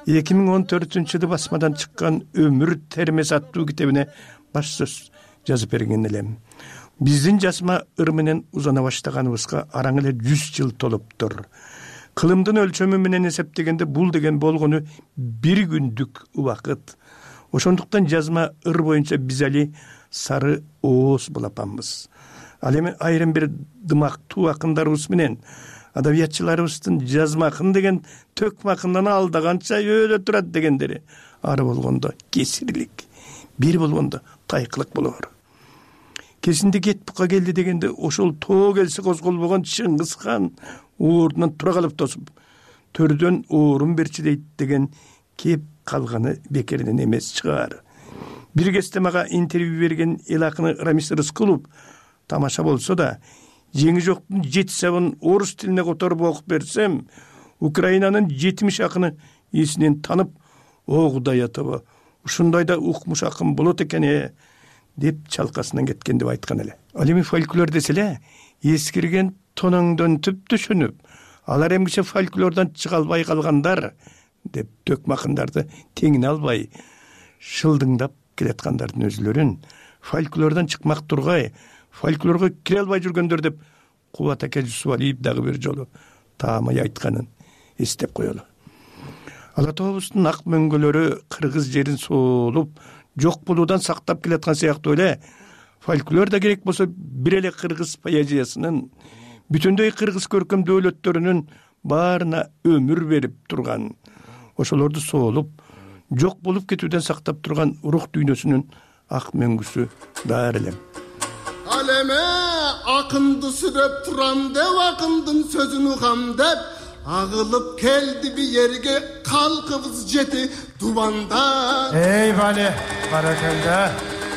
2014-жылы басмадан чыккан Өмүр термеси аттуу китебине баш сөз жазып берген элем. Биздин жазма ыр менен узана баштаганыбызга араң эле 100 жыл толуптур. Кылымдын өлчөмү менен эсептегенде бул деген болгону 1 күндүк убакыт. Ошондуктан жазма ыр боюнча биз али сары ооз булапанбыз. Ал эми айрым бир дымактуу акындарыбыз менен адабиятчыларыбыздын жазма акын деген төкмө акындан алдаганча өйдө турат дегендери ары болгондо кесирлик, бир болгондо тайкылык болор. Кезинде кет бука келди дегенде ошол тоо келсе козголбогон Чыңгыз хан ордунан тура калып тосуп, төрдөн орун берчи дейт деген кеп калганы бекеринен эмес чыгар. Бир кезде мага интервью берген эл акыны Рамис Рыскулов тамаша болсо да, Жеңижоктун 7 сабын орус тилине которуп окуп берсем, Украинанын 70 акыны эсинен танып, о Кудай атаба, ушундай да укмуш акын болот экен деп чалкасынан кеткен деп айткан эле. Ал эми фольклор деселе, эскирген тоноңдон түп түшүнүп, алар эмгиче фольклордон чыга албай калгандар деп төкмө акындарды теңине албай, шылдыңдап келаткандардын өзлөрүн фольклордон чыкмак тургай, фольклорго кире албай жүргөндөр деп Кубат аке Жусупалиев дагы бир жолу таамай айтканын эстеп коелу. Ала тообуздун ак мөңгөлөрү кыргыз жерин соолуп, жок болуудан сактап келаткан сыяктуу эле фольклор да керек болсо бир эле кыргыз поэзиясынын, бүтүндөй кыргыз көркөм дөөлөттөрүнүн баарына өмүр берип турган, ошолорду соолуп, жок болуп кетүүдөн сактап турган рух дүйнөсүнүн ак мөңгүсү баары элем. Ал эме акынды сүрөп турам деп, акындын сөзүн угам деп, агылып келди бир жерге калкыбыз жети дубанда. Эй бали, баракалда.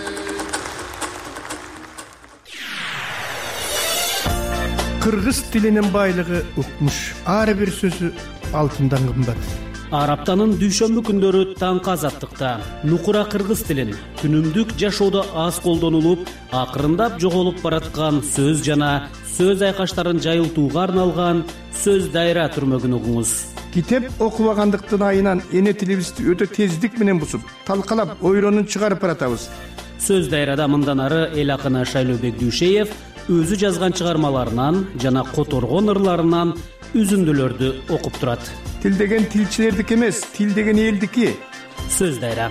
Кыргыз тилинин байлыгы укмуш, ар бир сөзү алтындан кымбат. Ар аптанын дүйшөмбү күндөрү таңкы азаттыкта нукура кыргыз тилин күнүмдүк жашоодо аз колдонулуп, акырындап жоголуп бараткан сөз жана сөз айкаштарын жайылтууга арналган сөз дайра түрмөгүн угуңуз. Китеп окубагандыктын айынан эне тилибизди өтө тездик менен бусуп, талкалап, ойронун чыгарып баратабыз. Сөз дайрада мындан ары эл акыны Шайлообек Дүйшеев өзү жазган чыгармаларынан жана которгон ырларынан үзүндүлөрдү окуп турат. Тил деген тилчилердики эмес, тил деген элдики. Сөз дайра.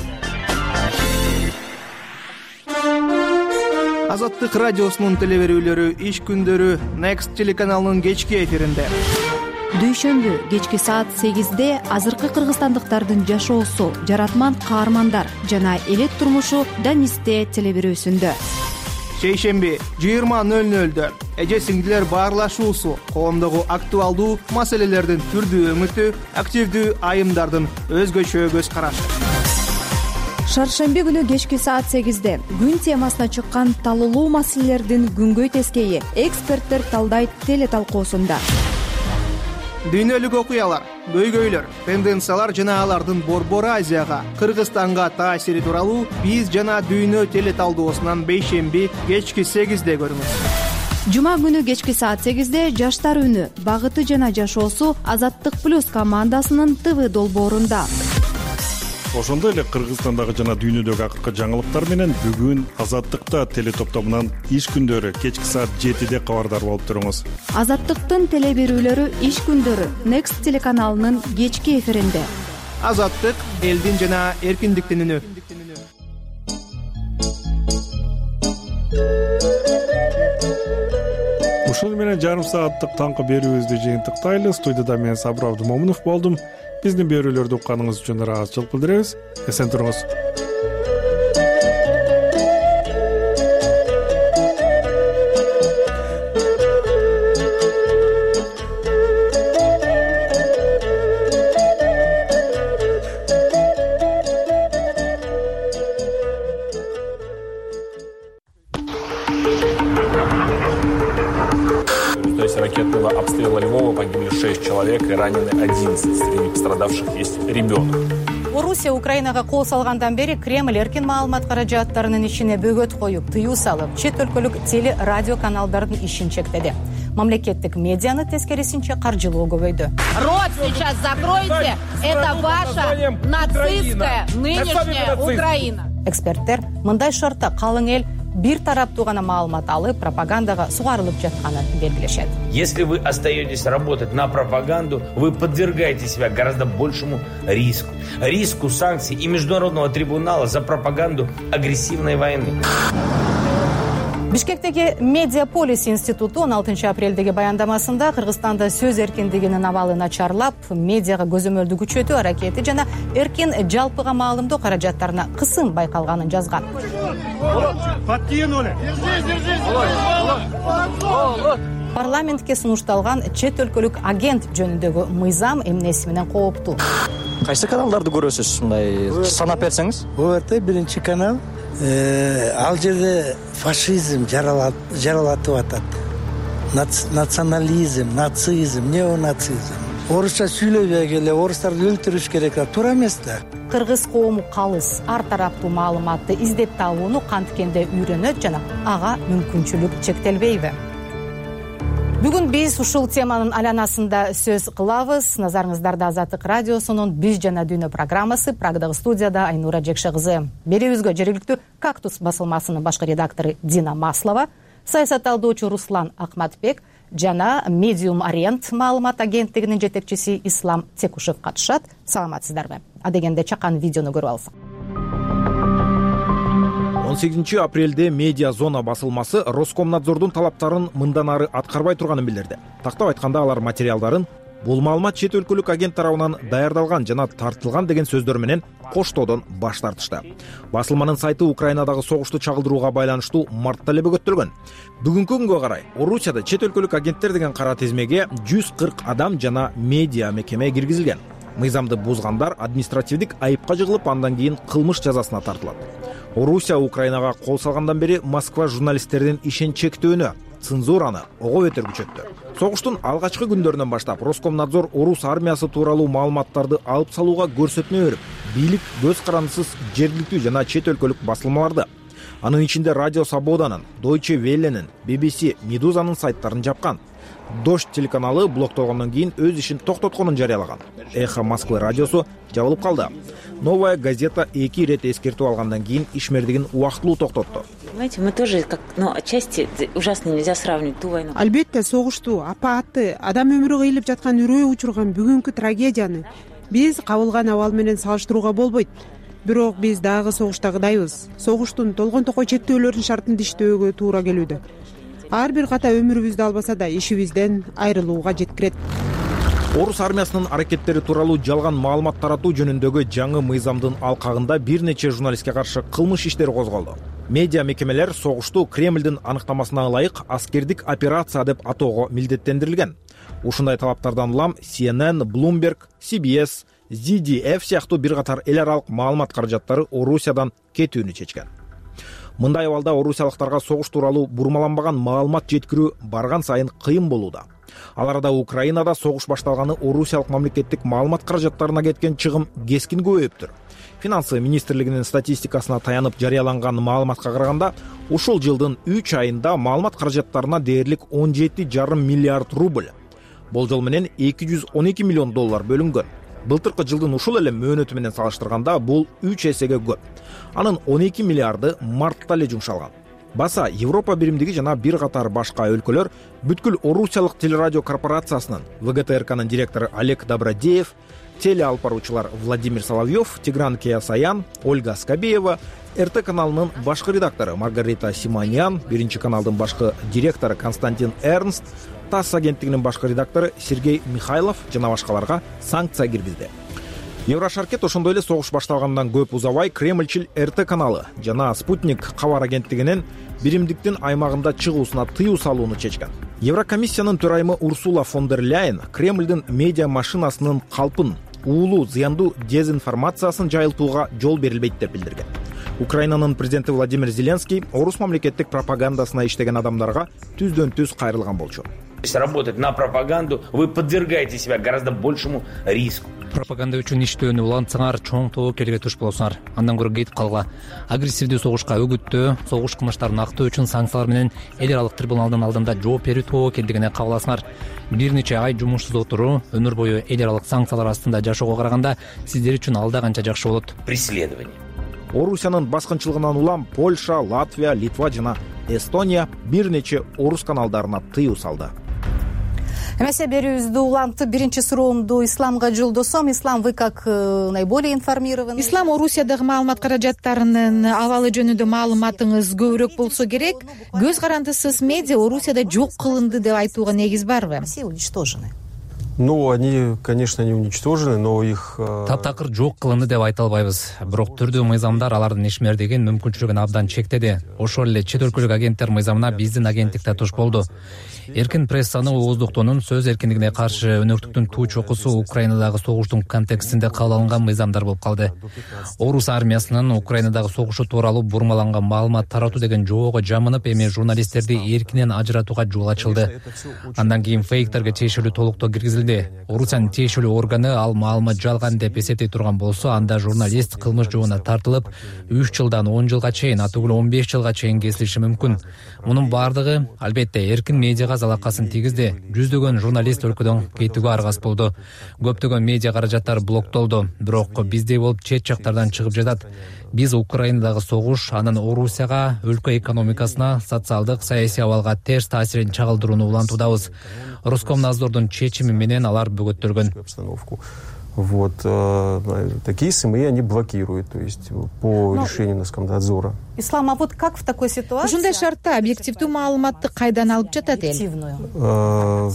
Азаттык радиосунун телеберүүлөрү иш күндөрү Next телеканалынын кечки эфиринде. Дүйшөмбү кечки саат 8-де азыркы кыргызстандыктардын жашоосу, жаратман каармандар жана элет турмушу Данисте телеберүүсүндө. Шейшемби 20:00 эже сиңдилер баарлашуусу, коомдогу актуалдуу маселелердин түрдүү өңүтү, активдүү айымдардын өзгөчө көз карашы. Шаршемби күнү кечки саат 8-де күн темасына чыккан талуулуу маселелердин күнгөй тескейи эксперттер талдайт теле талкуусунда. Дүйнөлүк окуялар, көйгөйлөр, тенденциялар жана алардын Борбор Азияга, Кыргызстанга таасири тууралуу биз жана дүйнө теле талдоосунан бейшемби кечки 8-де көрүңүз. Жума күнү кечки саат 8-де жаштар үнү, багыты жана жашоосу Азаттык плюс командасынын ТВ долбоорунда. Ошондой эле Кыргызстандагы жана дүйнөдөгү акыркы жаңылыктар менен бүгүн Азаттыкта теле топтомунан иш күндөрү кечки саат 7-де кабардар болуп туруңуз. Азаттыктын теле берүүлөрү иш күндөрү Next телеканалынын кечки эфиринде. Азаттык элдин жана эркиндиктин үнү. ушуну менен жарым сааттык таңкы берүүбүздү жыйынтыктайлы. Студияда мен Сабыр Абдымомунов болдум. Биздин берүүлөрдү укканыңыз үчүн ыраазычылык билдиребиз. Эсен туруңуз. Ракетного обстрела Львова погибли 6 человек и ранены 11. Среди пострадавших есть ребенок. Орусия Украинага кол салгандан бери Кремль эркин маалымат каражаттарынын ишине бөгөт коюп, тыюу салып, чет өлкөлүк теле радио каналдардын ишин чектеди. Мамлекеттик медианы тескерисинче каржылоо көбөйдү. Рот сейчас закройте, это ваша нацистская нынешняя Украина. Эксперттер мындай шартта калың эл бир тараптуу гана маалымат алып, пропагандага сугарылып жатканын белгилешет. Если вы остаетесь работать на пропаганду, вы подвергаете себя гораздо большему риску. Риску санкций и Международного трибунала за пропаганду агрессивной войны. Бишкектеги Медиаполис институту 16 апрелдеги баяндамасында Кыргызстанда сөз эркиндигинин абалы начарлап, медиага көзөмөлдү күчөтүү аракети жана эркин жалпыга маалымдоо каражаттарына кысым байкалганын жазган. Парламентке сунушталган чет өлкөлүк агент жөнүндөгү мыйзам эмнеси менен кооптуу? Кайсы каналдарды көрөсүз? Мындай санап берсеңиз. Бул биринчи канал. Ал жерде фашизм жаралатып атат. Национализм, нацизм, неонацизм. Орусча сүйлөбөй эле орустарды өлтүрүш керек. Туура эмес да. Кыргыз коому калыс, ар тараптуу маалыматты издеп табууну канткенде үйрөнөт жана ага мүмкүнчүлүк чектелбейби? Бүгүн биз ушул теманын айланасында сөз кылабыз. Назарыңыздарда Азаттык радиосунун Биз жана дүйнө программасы. Прагдагы студияда Айнура Жекше кызы. Берүүбүзгө жергиликтүү Кактус басылмасынын башкы редактору Дина Маслова, саясатталдоочу Руслан Акматбек жана Medium Orient маалымат агенттигинин жетекчиси Ислам Текушев катышат. Саламатсыздарбы? Адегенде чакан видеону көрүп алсак. 18 апрелде Медиа Зона басылмасы Роскомнадзордун талаптарын мындан ары аткарбай турганын билдирди. Тактап айтканда алар материалдарын бул маалымат чет өлкөлүк агент тарабынан даярдалган жана тартылган деген сөздөр менен коштоодон баш тартышты. Басылманын сайты Украинадагы согушту чагылдырууга байланыштуу мартта эле бөгөттөлгөн. Бүгүнкү күнгө карай Орусияда чет өлкөлүк агенттер деген кара тизмеге 140 адам жана медиа мекеме киргизилген. Мыйзамды бузгандар административдик айыпка жыгылып, андан кийин кылмыш жазасына тартылат. Орусия Украинага кол салгандан бери Москва журналисттердин ишин чектөөнү, цензураны ого бетер күчөттү. Согуштун алгачкы күндөрүнөн баштап Роскомнадзор орус армиясы тууралуу маалыматтарды алып салууга көрсөтмө берип, бийлик көз карандысыз жергиликтүү жана чет өлкөлүк басылмаларды, анын ичинде Радио Свободанын, Deutsche Welle'нин, BBC, Медузанын сайттарын жапкан. Дождь телеканалы блоктолгондон кийин өз ишин токтотконун жарыялаган. Эхо Москвы радиосу жабылып калды. Новая газета 2 ирет эскертүү алгандан кийин ишмердигин убактылуу токтотту. Понимаете, мы тоже как, отчасти ужасно нельзя сравнивать ту войну. Албетте согушту, апаатты, адам өмүрү кыйылып жаткан үрөй учурган бүгүнкү трагедияны биз кабылган абал менен салыштырууга болбойт. Бирок биз дагы согуштагыдайбыз. Согуштун толгон токой чектөөлөрүнүн шартын иштөөгө туура келүүдө. Ар бир ката өмүрүбүздү албаса да ишибизден айрылууга жеткирет. Орус армиясынын аракеттери тууралуу жалган маалымат таратуу жөнүндөгү жаңы мыйзамдын алкагында бир нече журналистке каршы кылмыш иштери козголду. Медиа мекемелер согушту Кремлдин аныктамасына ылайык аскердик операция деп атоого милдеттендирилген. Ушундай талаптардан улам CNN, Bloomberg, CBS, ZDF сыяктуу бир катар эл аралык маалымат каражаттары Орусиядан кетүүнү чечкен. Мындай абалда орусиялыктарга согуш тууралуу бурмаланбаган маалымат жеткирүү барган сайын кыйын болууда. Ал арада Украинада согуш башталганы орусиялык мамлекеттик маалымат каражаттарына кеткен чыгым кескин көбөйүптүр. Финансы министрлигинин статистикасына таянып жарыяланган маалыматка караганда, ушул жылдын 3 айында маалымат каражаттарына дээрлик 17,5 миллиард рубль, болжол менен 212 миллион доллар бөлүнгөн. Былтыркы жылдын ушул эле мөөнөтү менен салыштырганда бул 3 эсеге көп. Анын 12 миллиарды мартта эле жумшалган. Баса Европа биримдиги жана бир катар башка өлкөлөр бүткүл Орусиялык телерадио корпорациясынын ВГТРКнын директору Олег Добродеев теле алып баруучулар Владимир Соловьев, Тигран Киясаян, Ольга Скобеева, РТ каналынын башкы редактору Маргарита Симоньян, Биринчи каналдын башкы директору Константин Эрнст, ТАСС агенттигинин башкы редактору Сергей Михайлов жана башкаларга санкция киргизди. Еврошаркет ошондой эле согуш башталгандан көп узабай Кремльчил РТ каналы жана Спутник кабар агенттигинин биримдиктин аймагында чыгуусуна тыюу салууну чечкен. Еврокомиссиянын төрайымы Урсула фон дер Ляйен Кремльдин медиа машинасынын калпын, уулуу, зыяндуу дезинформациясын жайылтууга жол берилбейт деп билдирген. Украинанын президенти Владимир Зеленский орус мамлекеттик пропагандасына иштеген адамдарга түздөн-түз кайрылган болчу. Если работать на пропаганду, вы подвергаете себя гораздо большему риску. Пропаганда үчүн иштөөнү улантсаңар, чоң тобокелге туш болосуңар. Андан көрө кетип калгыла. Агрессивдүү согушка үгүттөө, согуш кылмыштарын актоо үчүн санкциялар менен эл аралык трибуналдын алдында жооп берүү тобокелдигине кабыл аласыңар. Бир нече ай жумушсуз отуруу, өмүр бою эл аралык санкциялар астында жашоого караганда сиздер үчүн алда канча жакшы болот. Преследование. Орусиянын баскынчылыгынан улам Польша, Латвия, Литва жана Эстония бир нече орус каналдарына тыюу салды. Эмесе берүүбүздү улантып, биринчи суроомду Исламга жолдосом. Ислам, вы как наиболее информированы? Ислам, Орусиядагы маалымат каражаттарынын абалы жөнүндө маалыматыңыз көбүрөөк болсо керек. Көз карандысыз медиа Орусияда жок кылынды деп айтууга негиз барбы? Все уничтожены. Ну, они, конечно, не уничтожены, но их... Таптакыр жок кылынды деп айта албайбыз. Бирок түрдүү мыйзамдар алардын ишмердеген мүмкүнчүлүгүн абдан чектеди. Ошол эле чет өлкөлүк агенттер мыйзамына биздин агенттик да туш болду. Эркин прессаны ооздуктоонун, сөз эркиндигине каршы өнөктүктүн туу чокусу Украинадагы согуштун контекстинде кабыл алынган мыйзамдар болуп калды. Орус армиясынын Украинадагы согушу тууралуу бурмаланган маалымат таратуу деген жоого жамынып, эми журналисттерди эркинен ажыратууга жол ачылды. Андан кийин фейктерге тиешелүү толуктоо киргизилди. Орусиянын тиешелүү органы ал маалымат жалган деп эсептей турган болсо, анда журналист кылмыш жообуна тартылып, 3 жылдан 10 жылга чейин, атүгүл 15 жылга чейин кесилиши мүмкүн. Мунун бардыгы албетте эркин медиага залакасын тийгизди. Жүздөгөн журналист өлкөдөн кетүүгө аргас болду. Көптөгөн медиа каражаттар блоктолду. Бирок биздей болуп чет жактардан чыгып жатат. Биз Украинадагы согуш анын Орусияга, өлкө экономикасына, социалдык, саясий абалга терс таасирин чагылдырууну улантуудабыз. Роскомнадзордун чечими менен алар бөгөттөргөн. Вот такие СМИ они блокируют, то есть по решению Роскомнадзора. Ислам, а вот как в такой ситуации? Ушундай шартта объективдүү маалыматты кайдан алып жатат эл?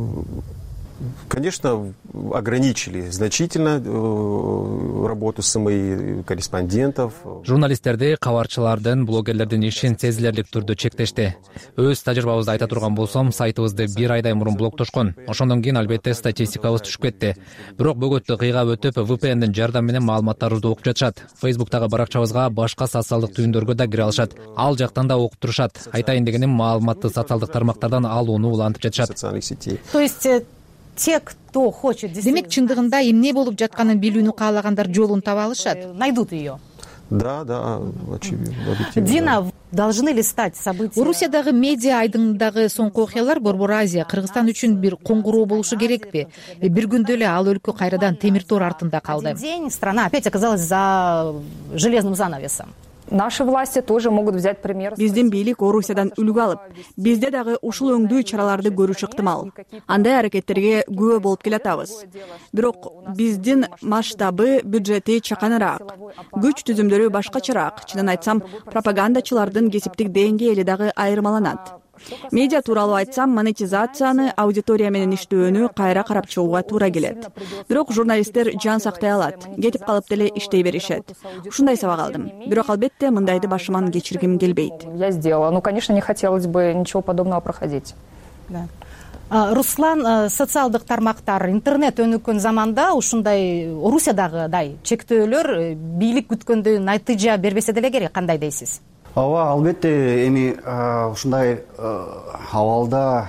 Конечно, ограничили значительно работу СМИ, корреспондентов. Журналисттерди, кабарчылардын, блогерлердин ишин сезилерлик түрдө чектешти. Өз тажрыйбабызды айта турган болсом, сайтыбызды 1 айдай мурун блоктошкон. Ошондон кийин албетте статистикабыз түшүп кетти. Бирок бөгөттү кыйгап өтүп, VPN'дин жардамы менен маалыматтарыбызды окуп жатышат. Facebook'тагы баракчабызга башка социалдык түйүндөргө да кире алышат. Ал жактан да окуп турушат. Айтайын дегеним, маалыматты социалдык тармактардан алууну улантып жатышат. То есть те, кто хочет... Демек, чындыгында эмне болуп жатканын билүүнү каалагандар жолун таба алышат. Найдут ее. Да, очевидно. Дина, должны ли стать события? Орусиядагы медиа айдыңындагы соңку окуялар Борбор Азия, Кыргызстан үчүн бир коңгуроо болушу керекпи? Бир күндө эле ал өлкө кайрадан темир тор артында калды. День страна опять оказалась за железным занавесом. Наши власти тоже могут взять пример. Биздин бийлик Орусиядан үлгү алып, бизде дагы ушул өңдүү чараларды көрүш ыктымал. Андай аракеттерге күбө болуп келатабыз. Бирок биздин масштабы, бюджети чаканыраак, күч түзүмдөрү башкачараак. Чынын айтсам, пропагандачылардын кесиптик деңгээли дагы айырмаланат. Медиа тууралуу айтсам, монетизацияны, аудитория менен иштөөнү кайра карап чыгууга туура келет. Бирок журналисттер жан сактай алат, кетип калып деле иштей беришет. Ушундай сабак алдым. Бирок албетте мындайды башыман кечиргим келбейт. Я сделала. Ну, конечно, не хотелось бы ничего подобного проходить. Да. Руслан, социалдык тармактар, интернет өнүккөн заманда ушундай Орусиядагыдай чектөөлөр бийлик күткөндөй натыйжа бербесе деле керек, кандай дейсиз? Ооба, албетте эми ушундай абалда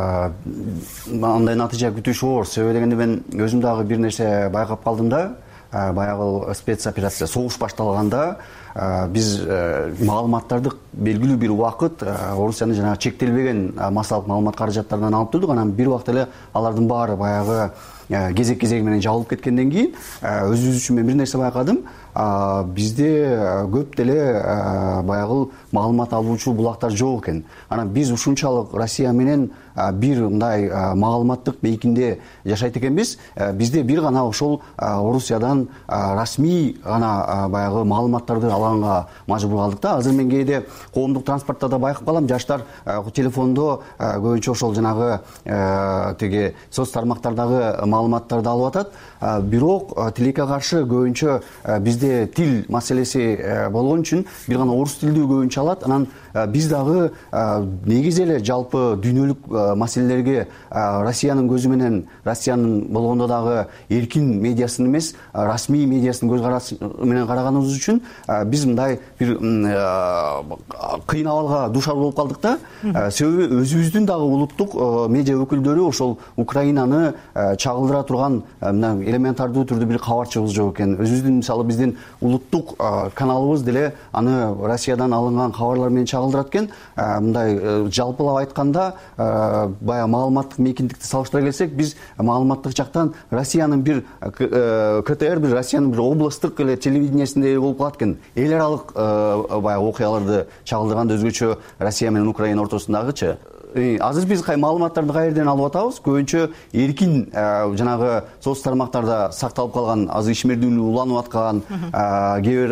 андай натыйжа күтүш оор. Себеби дегенде мен өзүм дагы бир нерсе байкап калдым да, баягы спецоперация согуш башталганда биз маалыматтарды белгилүү бир убакыт Орусиянын жанагы чектелбеген массалык маалымат каражаттарынан алып турдук. Анан бир убакта эле алардын баары баягы кезек-кезеги менен жабылып кеткенден кийин өзүбүз үчүн мен бир нерсе байкадым. бизде көп деле баягы маалымат алуучу булактар жок экен. Анан биз ушунчалык Россия менен бир мындай маалыматтык бейкинде жашайт экенбиз. Бизде бир гана ошол Орусиядан расмий гана баягы маалыматтарды алганга мажбур калдык да. Азыр мен кээде коомдук транспорттарда байкап калам, жаштар телефондо көбүнчө ошол жанагы тиги соц тармактардагы маалыматтарды алып атат. Бирок тилекке каршы көбүнчө бизде тил маселеси болгон үчүн бир гана орус тилдүү көбүнчө алат. Анан биз дагы негизи эле жалпы дүйнөлүк маселелерге Россиянын көзү менен, Россиянын болгондо дагы эркин медиасын эмес, расмий медиасын көз карасы менен караганыбыз үчүн биз мындай бир кыйын абалга дуушар болуп калдык да. Себеби өзүбүздүн дагы улуттук медиа өкүлдөрү ошол Украинаны чагылдыра турган элементардуу түрдө бир кабарчыбыз жок экен. Өзүбүздүн мисалы биздин улуттук каналыбыз деле аны Россиядан алынган кабарлар менен чагылдырат экен. Мындай жалпылап айтканда баягы маалыматтык мейкиндикти салыштыра келсек, биз маалыматтык жактан Россиянын бир КТР, бир Россиянын бир областтык эле телевидениесинде болуп калат экен. Эл аралык баягы окуяларды чагылдырганда өзгөчө Россия менен Украина ортосундагычы. Азыр биз маалыматтарды каерден алып атабыз? Көбүнчө эркин жанагы соц тармактарда сакталып калган, азыр ишмердүүлүгү уланып аткан кээ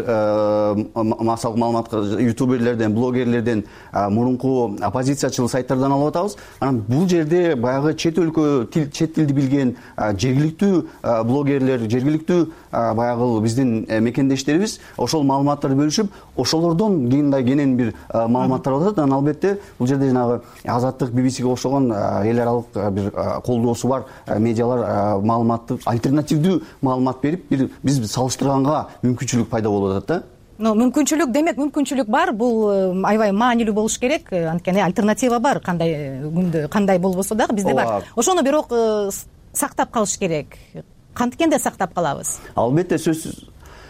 бир массалык маалымат ютуберлерден, блогерлерден, мурунку оппозициячыл сайттардан алып атабыз. Анан бул жерде баягы чет өлкө чет тилди билген жергиликтүү блогерлер, жергиликтүү баягы биздин мекендештерибиз ошол маалыматтарды бөлүшүп, ошолордон кенен бир маалыматтар атат. Анан албетте бул жерде жанагы Азаттык, BBC-ге окшогон эл аралык бир колдоосу бар медиалар маалыматтык альтернативдүү маалымат берип, биз салыштырганга мүмкүнчүлүк пайда болуп атат да. Мүмкүнчүлүк демек, мүмкүнчүлүк бар. Бул аябай маанилүү болуш керек. Анткени альтернатива бар. Кандай болбосо дагы бизде бар. Ошону бирок сактап калыш керек. Канткенде сактап калабыз? Албетте, сөзсүз.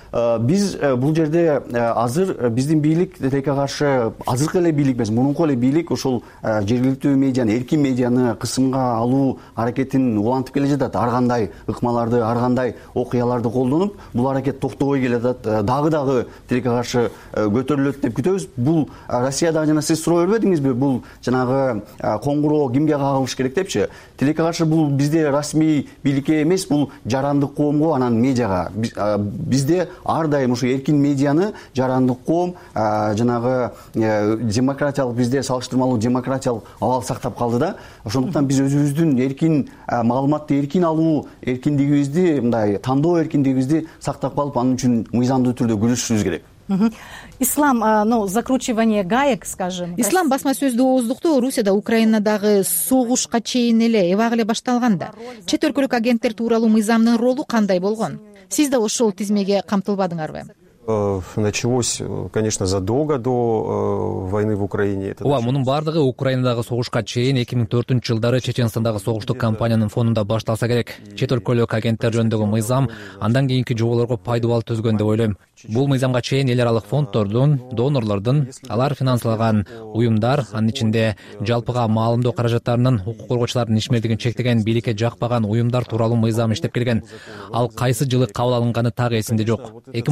Биз бул жерде азыр биздин бийлик тилекке каршы азыркы эле бийлик эмес, мурунку эле бийлик ошол жергиликтүү медианы, эркин медианы кысымга алуу аракетин улантып келе жатат. Ар кандай ыкмаларды, ар кандай окуяларды колдонуп, бул аракет токтобой келе жатат. Дагы тилекке каршы көтөрүлөт деп күтөбүз. Бул Россияда жана сиз суроо бербедиңизби? Бул жанагы коңгуроо кимге кагылыш керек депчи? Тилекке каршы бул бизде расмий бийликке эмес, бул жарандык коомго, анан медиага. Бизде ар дайым ушу эркин медианы жарандык коом, жанагы демократиялык, бизде салыштырмалуу демократиялык абал сактап калды да. Ошондуктан биз өзүбүздүн эркин маалыматты эркин алуу эркиндигибизди, мындай тандоо эркиндигибизди сактап калып, анын үчүн мыйзамдуу түрдө күрөшүшүбүз керек. Ислам, закручивание гаек, скажем. Ислам басма сөздүү ооздукту Орусияда Украинадагы согушка чейин эле эбак эле башталганда. Чет өлкөлүк агенттер тууралуу мыйзамдын ролу кандай болгон? Сиз да ошол тизмеге камтылбадыңарбы? Началось, конечно, задолго до войны в Украине. Ооба, мунун баардыгы Украинадагы согушка чейин 2004-жылдары Чеченстандагы согуштук кампаниянын фонунда башталса керек. Чет өлкөлүк агенттер жөнүндөгү мыйзам андан кийинки жоболорго пайдалуу түзгөн деп ойлойм. Бул мыйзамга чейин эл аралык фонддордун, донорлордун, алар финанслаган уюмдар, анын ичинде жалпыга маалымдоо каражаттарынын, укук коргоочулардын ишмердигин чектеген, бийликке жакпаган уюмдар тууралуу мыйзам иштеп келген. Ал кайсы жылы кабыл алынганы так эсимде жок.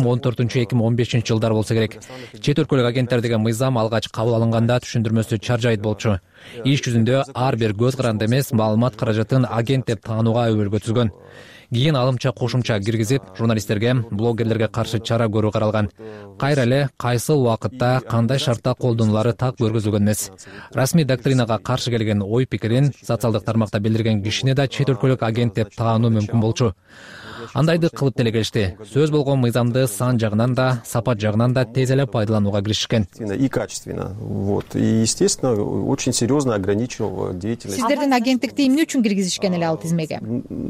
2014-2015 жылдар болсо керек. Чет өлкөлүк агенттер деген мыйзам алгач кабыл алынганда түшүндүрмөсү чаржайт болчу. Иш жүзүндө ар бир көз каранды эмес маалымат каражатын агент деп таанууга өбөлгө түзгөн. Кийин алымча кошумча киргизип, журналисттерге, блогерлерге каршы чара көрүү каралган. Кайра эле кайсы убакытта, кандай шартта колдонулары так көргөзүлгөн эмес. Расмий доктринага каршы келген ой пикирин социалдык тармакта билдирген кишини да чет өлкөлүк агент деп таануу мүмкүн болчу. Андайды кылып деле келишти. Сөз болгон мыйзамды сан жагынан да, сапат жагынан да тез эле пайдаланууга киришкен. И качественно. И, естественно, очень серьезно ограничил деятельность. Сиздердин агенттикти эмне үчүн киргизишкен эле ал тизмеге?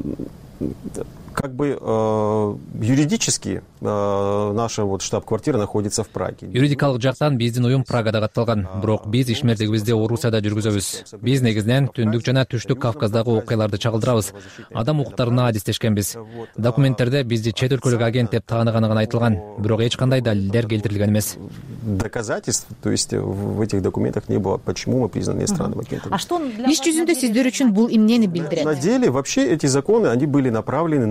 Как бы юридически наша штаб-квартира находится в Праге. Юридикалык жактан биздин уюм Прагада катталган, бирок биз ишмердигибизди Орусияда жүргүзөбүз. Биз негизинен Түндүк жана Түштүк Кавказдагы окуяларды чагылдырабыз. Адам укуктарына адистешкенбиз. Документтерде бизди чет өлкөлүк агент деп тааныганы гана айтылган, бирок эч кандай далилдер келтирилген эмес. Доказательств, то есть в этих документах не было, почему мы признаны иностранным агентом. Иш жүзүндө сиздер үчүн бул эмнени билдирет? На деле вообще эти законы, они были направлены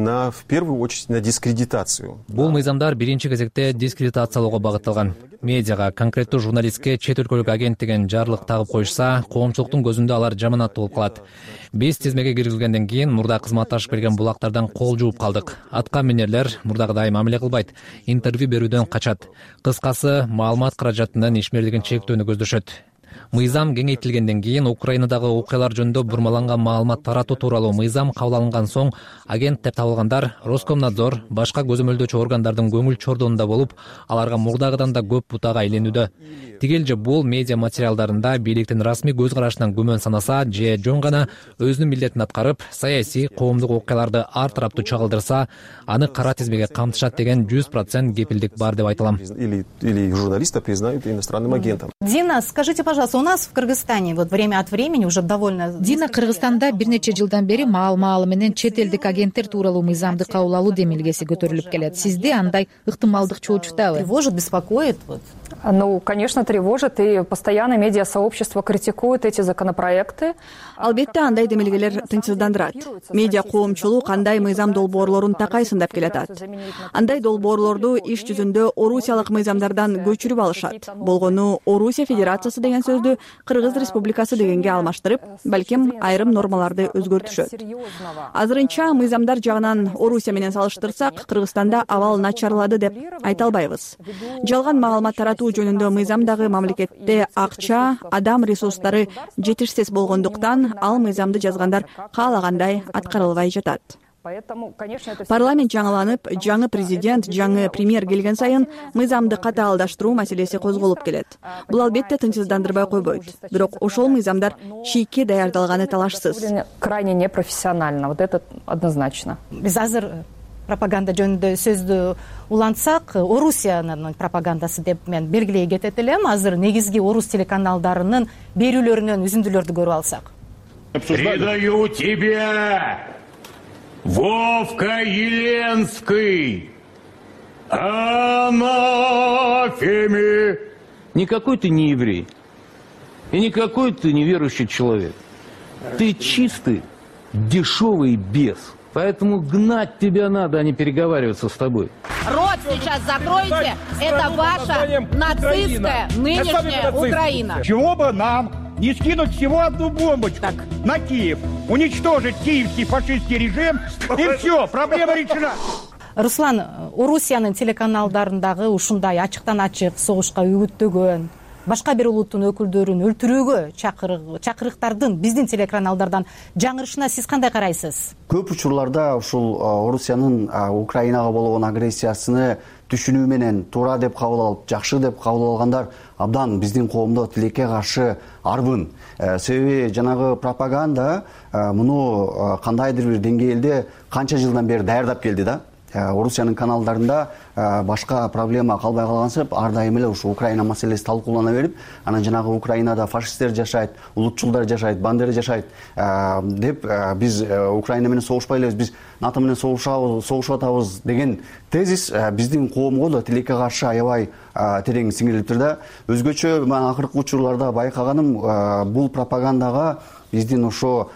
в первую очередь на дискредитацию. Бул мыйзамдар биринчи кезекте дискредитациялоого багытталган. Медиага, конкреттүү журналистке чет өлкөлүк агент деген жарлык тагып коюшса, коомчулуктун көзүндө алар жаманаттуу болуп калат. Биз тизмеге киргизилгенден кийин мурда кызматташып келген булактардан кол жууп калдык. Атка минерлер мурдагыдай мамиле кылбайт, интервью берүүдөн качат. Кыскасы, маалымат каражатынын ишмердигин чектөөнү көздөшөт. Мыйзам кеңейтилгенден кийин Украинадагы окуялар жөнүндө бурмаланган маалымат таратуу тууралуу мыйзам кабыл алынган соң агент деп табылгандар Роскомнадзор башка көзөмөлдөөчү органдардын көңүл чордонунда болуп, аларга мурдагыдан да көп бутага айланүүдө. Тигил же бул медиа материалдарында бийликтин расмий көз карашынан күмөн санаса, же жөн гана өзүнүн милдетин аткарып, саясий, коомдук окуяларды ар тараптуу чагылдырса, аны кара тизмеге камтышат деген 100% кепилдик бар деп айтылам. Или журналиста признают иностранным агентом. Дина, скажите, пожалуйста, у нас в Кыргызстане вот время от времени уже довольно... Дина, Кыргызстанда бир нече жылдан бери маал менен чет элдик агенттер тууралуу мыйзамды кабыл алуу демилгеси көтөрүлүп келет. Сизди андай ыктымалдык чоочутабы? Тревожит, беспокоит? Ну, конечно, тревожит, и постоянно медиасообщество критикует эти законопроекты. Албетте андай демилгелер тынчсыздандырат. Медиа коомчулук андай мыйзам долбоорлорун такайсындап келатат. Андай долбоорлорду иш жүзүндө орусиялык мыйзамдардан көчүрүп алышат. Болгону Орусия Федерациясы деген сөздү Кыргыз Республикасы дегенге алмаштырып, балким айрым нормаларды өзгөртүшөт. Азырынча мыйзамдар жагынан Орусия менен салыштырсак, Кыргызстанда абал начарлады деп айта албайбыз. Жалган маалымат таратуу жөнүндө мыйзамдагы мамлекетте акча, адам ресурстары жетишсиз болгондуктан ал мыйзамды жазгандар каалагандай аткарылбай жатат. Парламент жаңыланып, жаңы президент, жаңы премьер келген сайын мыйзамды катаалдаштыруу маселеси козголуп келет. Бул албетте тынчсыздандырбай койбойт. Бирок ошол мыйзамдар чийикке даярдалганы талашсыз. Крайне непрофессионально, вот это однозначно. Биз азыр пропаганда жөнүндө сөздү улантсак, Орусиянын пропагандасы деп мен белгилей кетет элем. Азыр негизги орус телеканалдарынын берүүлөрүнөн үзүндүлөрдү көрүп алсак. Предаю тебя, Вовка Еленский, анафеме. Никакой ты не еврей, и никакой ты неверующий человек. Ты чистый, дешевый бес. Поэтому гнать тебя надо, а не переговариваться с тобой. Рот сейчас закройте. Это ваша нацистская нынешняя Украина. Чего бы нам не скинуть всего одну бомбочку на Киев, уничтожить киевский фашистский режим, и все, проблема решена. Руслан, Орусиянын телеканалдарындагы ушундай ачыктан ачык согушка үгүттөгөн, башка бир улуттун өкүлдөрүн өлтүрүүгө чакырыктардын биздин телеканалдардан жаңырышына сиз кандай карайсыз? Көп учурларда ушул Орусиянын Украинага болгон агрессиясыны түшүнүү менен туура деп кабыл алып, жакшы деп кабыл алгандар абдан биздин коомдо тилекке каршы арбын. Себеби жанагы пропаганда муну кандайдыр бир деңгээлде канча жылдан бери даярдап келди да. Орусиянын каналдарында башка проблема калбай калгансып, ар дайым эле ушу Украина маселеси талкуулана берип, анан жанагы Украинада фашисттер жашайт, улутчулдар жашайт, бандера жашайт деп биз Украина менен согушпай элебиз, биз НАТО менен согушуп атабыз деген тезис биздин коомго да тилекке каршы аябай терең сиңирилиптир да. Өзгөчө мен акыркы учурларда байкаганым, бул пропагандага биздин ошо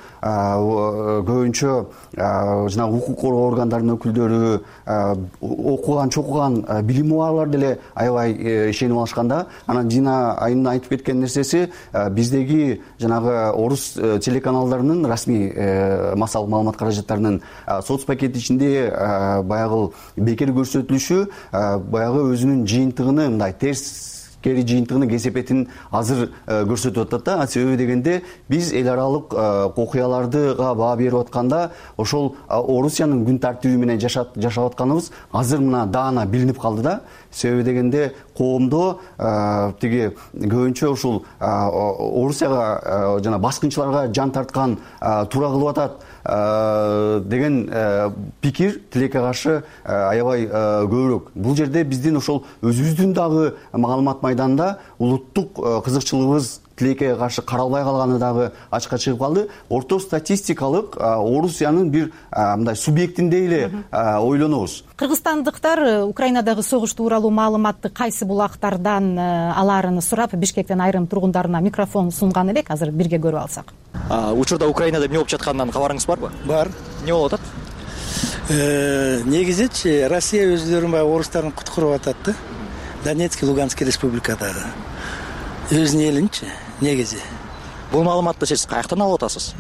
көбүнчө жанагы укук коргоо органдарынын өкүлдөрү, окуган чокуган билими барлар деле аябай ишенип алышканда. Анан Дина айнын айтып кеткен нерсеси биздеги жанагы орус телеканалдарынын расмий маалымат каражаттарынын соцпакет ичинде баягы бекер көрсөтүлүшү баягы өзүнүн жыйынтыгыны мындай терскери жыйынтыгынын кесепетин азыр көрсөтүп атат да. Себеби дегенде биз эл аралык окуялардыга баа берип атканда ошол Орусиянын күн тартиби менен жашап атканыбыз азыр мына даана билинип калды да. Себеби дегенде коомдо тиги көбүнчө ушул Орусияга жана баскынчыларга жан тарткан туура кылып атат деген пикир тилекке каршы аябай көбүрөөк. Бул жерде биздин ошол өзүбүздүн дагы маалымат майданында улуттук кызыкчылыгыбыз тилекке каршы каралбай калганы дагы ачыкка чыгып калды. Орто статистикалык Орусиянын бир мындай субъектиндей эле ойлонобуз. Кыргызстандыктар Украинадагы согуш тууралуу маалыматты кайсы булактардан аларын сурап, Бишкектен айрым тургундарына микрофон сунган элек. Азыр бирге көрүп алсак. Учурда Украинада эмне болуп жатканынан кабарыңыз барбы? Бар. Эмне болуп атат? негизичи Россия өздөрүн баягы орустардын куткуруп атат да. Донецк, Луганск республикадагы өзүнүн элинчи негизи. Бул маалыматты сиз каяктан алып атасыз?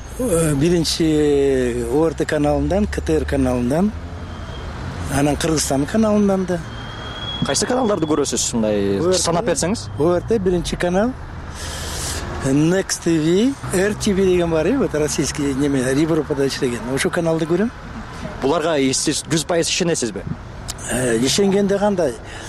Биринчи ОРТ каналынан, КТР каналынан, анан Кыргызстан каналынан да. Кайсы каналдарды көрөсүз, мындай санап берсеңиз? ОРТ биринчи канал, Next TV, RTV деген бар, вот российский неме, Европада иштеген. Ошол каналды көрөм. Буларга сиз 100% ишенесизби? Ишенгенде кандай?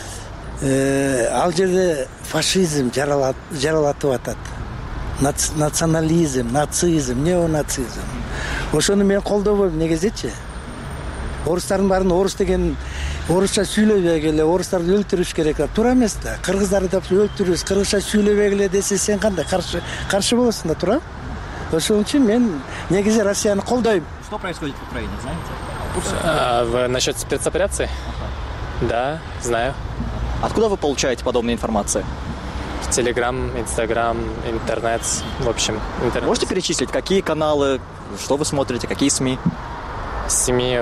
Ал жерде фашизм жаралатып атат. Национализм, нацизм, неонацизм. Ошону мен колдобойм негизичи. Орустардын баарын орус деген орусча сүйлөбөгүлө, орустарды өлтүрүш керек деп туура эмес да. Кыргыздарды да өлтүрүш, кыргызча сүйлөбөгүлө десе сен кандай каршы болосуң да, туура? Ошон үчүн мен негизи Россияны колдойм. Что происходит в Украине, знаете? Вы насчет спецоперации? Да, знаю. Откуда вы получаете подобную информацию? Телеграм, Инстаграм, интернет, в общем. Интернет. Можете перечислить, какие каналы, что вы смотрите, какие СМИ? СМИ,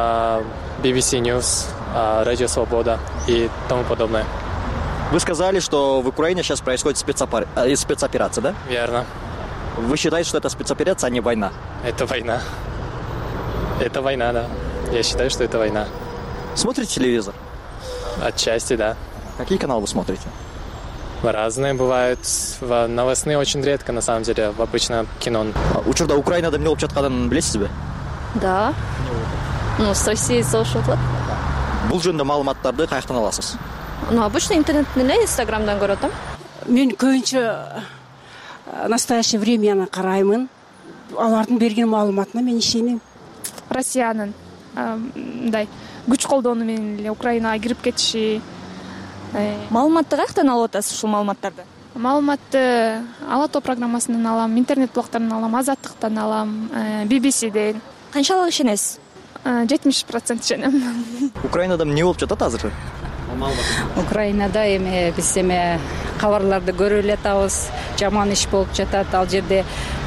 BBC News, Радио Свобода и тому подобное. Вы сказали, что в Украине сейчас происходит спецоперация, да? Верно. Вы считаете, что это спецоперация, а не война? Это война. Это война, да. Я считаю, что это война. Смотрите телевизор? Отчасти, да. Какие каналы вы смотрите? Разные бывают. Новостные очень редко, на самом деле. Обычно кино. Учурда Украинада эмне болуп жатканын билесизби? Да. С Россией соғып атат. Бул жөнүндө маалыматтарды каяктан аласыз? Обычно интернеттен эле, Инстаграмдан көрүп атам. Мен көбүнчө настоящее времяны караймын. Алардын берген маалыматына мен ишенем. Россиянын мындай күч колдоону менен эле Украинага кирип кетиши. Маалыматты каяктан алып атасыз ушул маалыматтарды? Маалыматты Ала Тоо программасынан алам, интернет блогторунан алам, Азаттыктан алам, BBCден. Канчалык ишенесиз? 70% ишенем. Украинада эмне болуп жатат азыр? Украинада эми биз эми кабарларды көрүп эле атабыз. Жаман иш болуп жатат. Ал жерде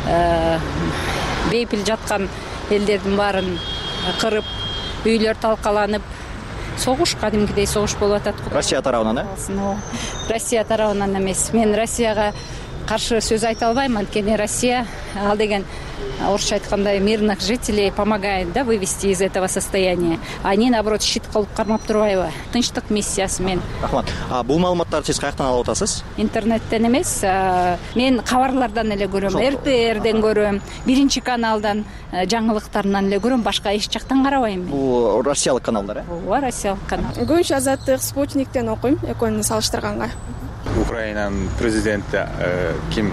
бейпил жаткан элдердин баарын кырып, үйлөр талкаланып, согуш, кадимкидей согуш болуп атат. Россия тарабынан, Россия тарабынан эмес. Мен Россияга каршы сөз айта албайм, анткени Россия ал деген орусча айтканда мирных жителей помогает, да, вывести из этого состояния. Они, наоборот, щит кылып кармап турбайбы? Тынчтык миссиясы мен. Рахмат. Бул маалыматтарды сиз каяктан алып атасыз? Интернеттен эмес, мен кабарлардан эле көрөм, РТРден көрөм, биринчи каналдан, жаңылыктарынан эле көрөм, башка эч жактан карабайм мен. Бул Россиялык каналдар, Ооба, Россиялык канал. Көбүнчө Азаттык, Спутниктен окуйм, экөөнүн салыштырганга. Украинанын президенти ким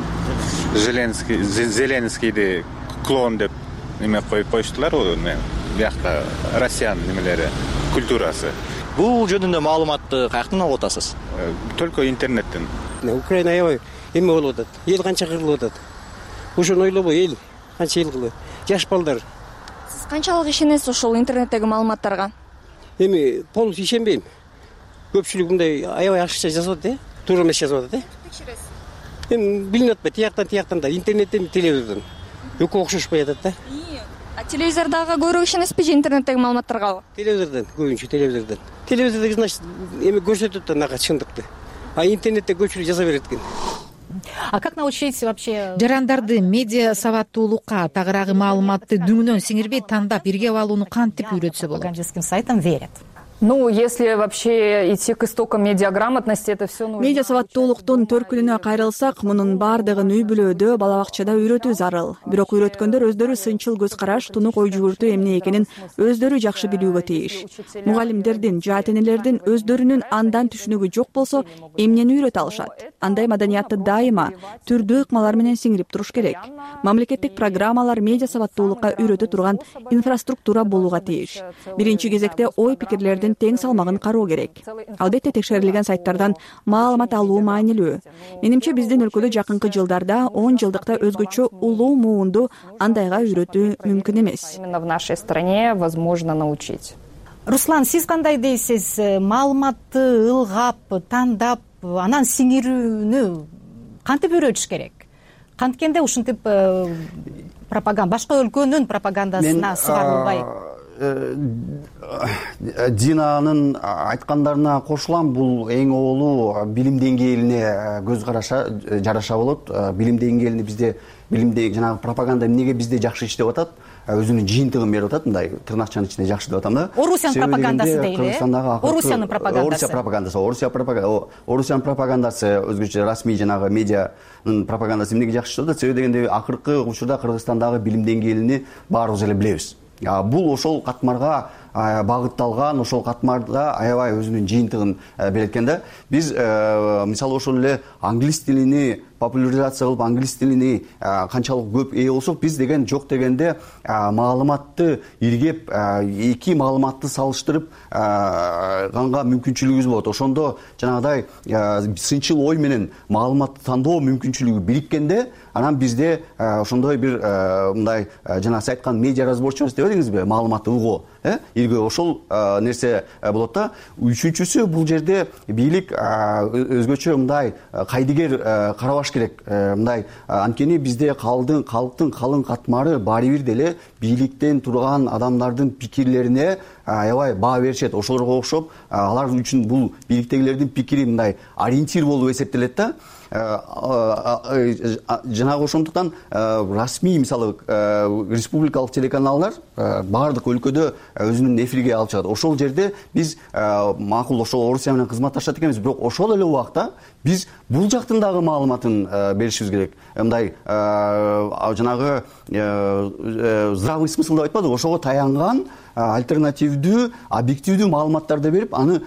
Зеленскийди клон деп эме коюп коюштулар го, биякта Россиянын немелери, культурасы. Бул жөнүндө маалыматты каяктан алып атасыз? Только интернеттен. Украина аябай эме болуп атат. Эл канча кырылып атат. Ошону ойлобой эл канча эл кылып. Жаш балдар. Сиз канчалык ишенесиз ушул интернеттеги маалыматтарга? Эми полностью ишенбейм. Көпчүлүк мындай аябай ашыкча жазып атат, туура эмес жазып атат. Текшересиз? Эми билинип атпайт, тияктан да, интернеттен, телевизордон. Экөө окшошпой атат да. Телевизордогу көбүрөөк ишенесизби же интернеттеги маалыматтарга? Телевизордон, көбүнчө телевизордон. Телевизордо значит эми көрсөтөт да нага чындыкты. А интернетте көпчүлүк жаза берет экен. А как научить вообще жарандарды медиа сабаттуулукка, тагыраагы маалыматты дүңүнөн сиңирбей тандап иргеп алууну кантип үйрөтсө болот? Пропагандистским сайтам верят. Если вообще идти к истокам медиаграмотности, это все нужно. Медиа сабаттуулуктун төркүнүнө кайрылсак, мунун баардыгын үй бүлөдө, бала бакчада үйрөтүү зарыл. Бирок үйрөткөндөр өздөрү сынчыл көз караш, тунук ой жүгүртүү эмне экенин өздөрү жакшы билүүгө тийиш. Мугалимдердин, жаатенелердин өздөрүнүн андан түшүнүгү жок болсо, эмнени үйрөтө алышат? Андай маданиятты дайыма түрдүү ыкмалар менен сиңирип туруш керек. Мамлекеттик программалар медиа сабаттуулукка үйрөтө турган инфраструктура болууга тийиш. Биринчи кезекте ой пикирлерди тең салмагын кароо керек. Албетте текшерилген сайттардан маалымат алуу маанилүү. Менимче биздин өлкөдө жакынкы жылдарда 10 жылдыкта өзгөчө улуу муунду андайга үйрөтүү мүмкүн эмес. Именно в нашей стране возможно научить. Руслан, сиз кандай дейсиз? Маалыматты ылгап, тандап, анан сиңирүүнү кантип үйрөтүш керек? Канткенде ушинтип пропаганда, башка өлкөнүн пропагандасына сугарылбай. Динанын айткандарына кошулам. Бул эң оолу билим деңгээлине көз жараша болот. Билим деңгээлини бизде жанагы пропаганда эмнеге бизде жакшы иштеп атат? Өзүнүн жыйынтыгын берип атат, мындай тырнакчанын ичинде жакшы деп атам да. Орусиянын пропагандасы дейли. Орусиянын пропагандасы. Орусиянын пропагандасы өзгөчө расмий жанагы медианын пропагандасы эмнеге жакшы иштеп атат? Себеби дегенде акыркы учурда Кыргызстандагы билим деңгээлини баарыбыз эле билебиз. Бул ошол катмарга багытталган, ошол катмарда аябай өзүнүн жыйынтыгын берет экен да. Биз мисалы ошол эле англис тилини популяризация кылып, англис тилини канчалык көп ээ болсок, биз деген жок дегенде маалыматты иргеп, эки маалыматты салыштырып ганга мүмкүнчүлүгүбүз болот. Ошондо жанагыдай сынчыл ой менен маалыматты тандоо мүмкүнчүлүгү бириккенде, анан бизде ошондой бир мындай жана сиз айткан медиа разборчивость деп элеңизби, маалыматты угуу, ошол нерсе болот да. Үчүнчүсү, бул жерде бийлик өзгөчө мындай кайдыгер карабаш керек. Мындай анткени бизде калктын калың катмары баары бир деле бийликтен турган адамдардын пикирлерине аябай баа беришет. Ошолорго окшоп, алар үчүн бул бийликтегилердин пикири мындай ориентир болуп эсептелет да. Жанагы ошондуктан расмий мисалы республикалык телеканалдар баардык өлкөдө өзүнүн эфирге алып чыгат. Ошол жерде биз макул ошол Орусия менен кызматташат экенбиз, бирок ошол эле убакта биз бул жактын дагы маалыматын беришибиз керек. Мындай жанагы здравый смысл деп айтпадык, ошого таянган альтернативдүү, объективдүү маалыматтарды берип, аны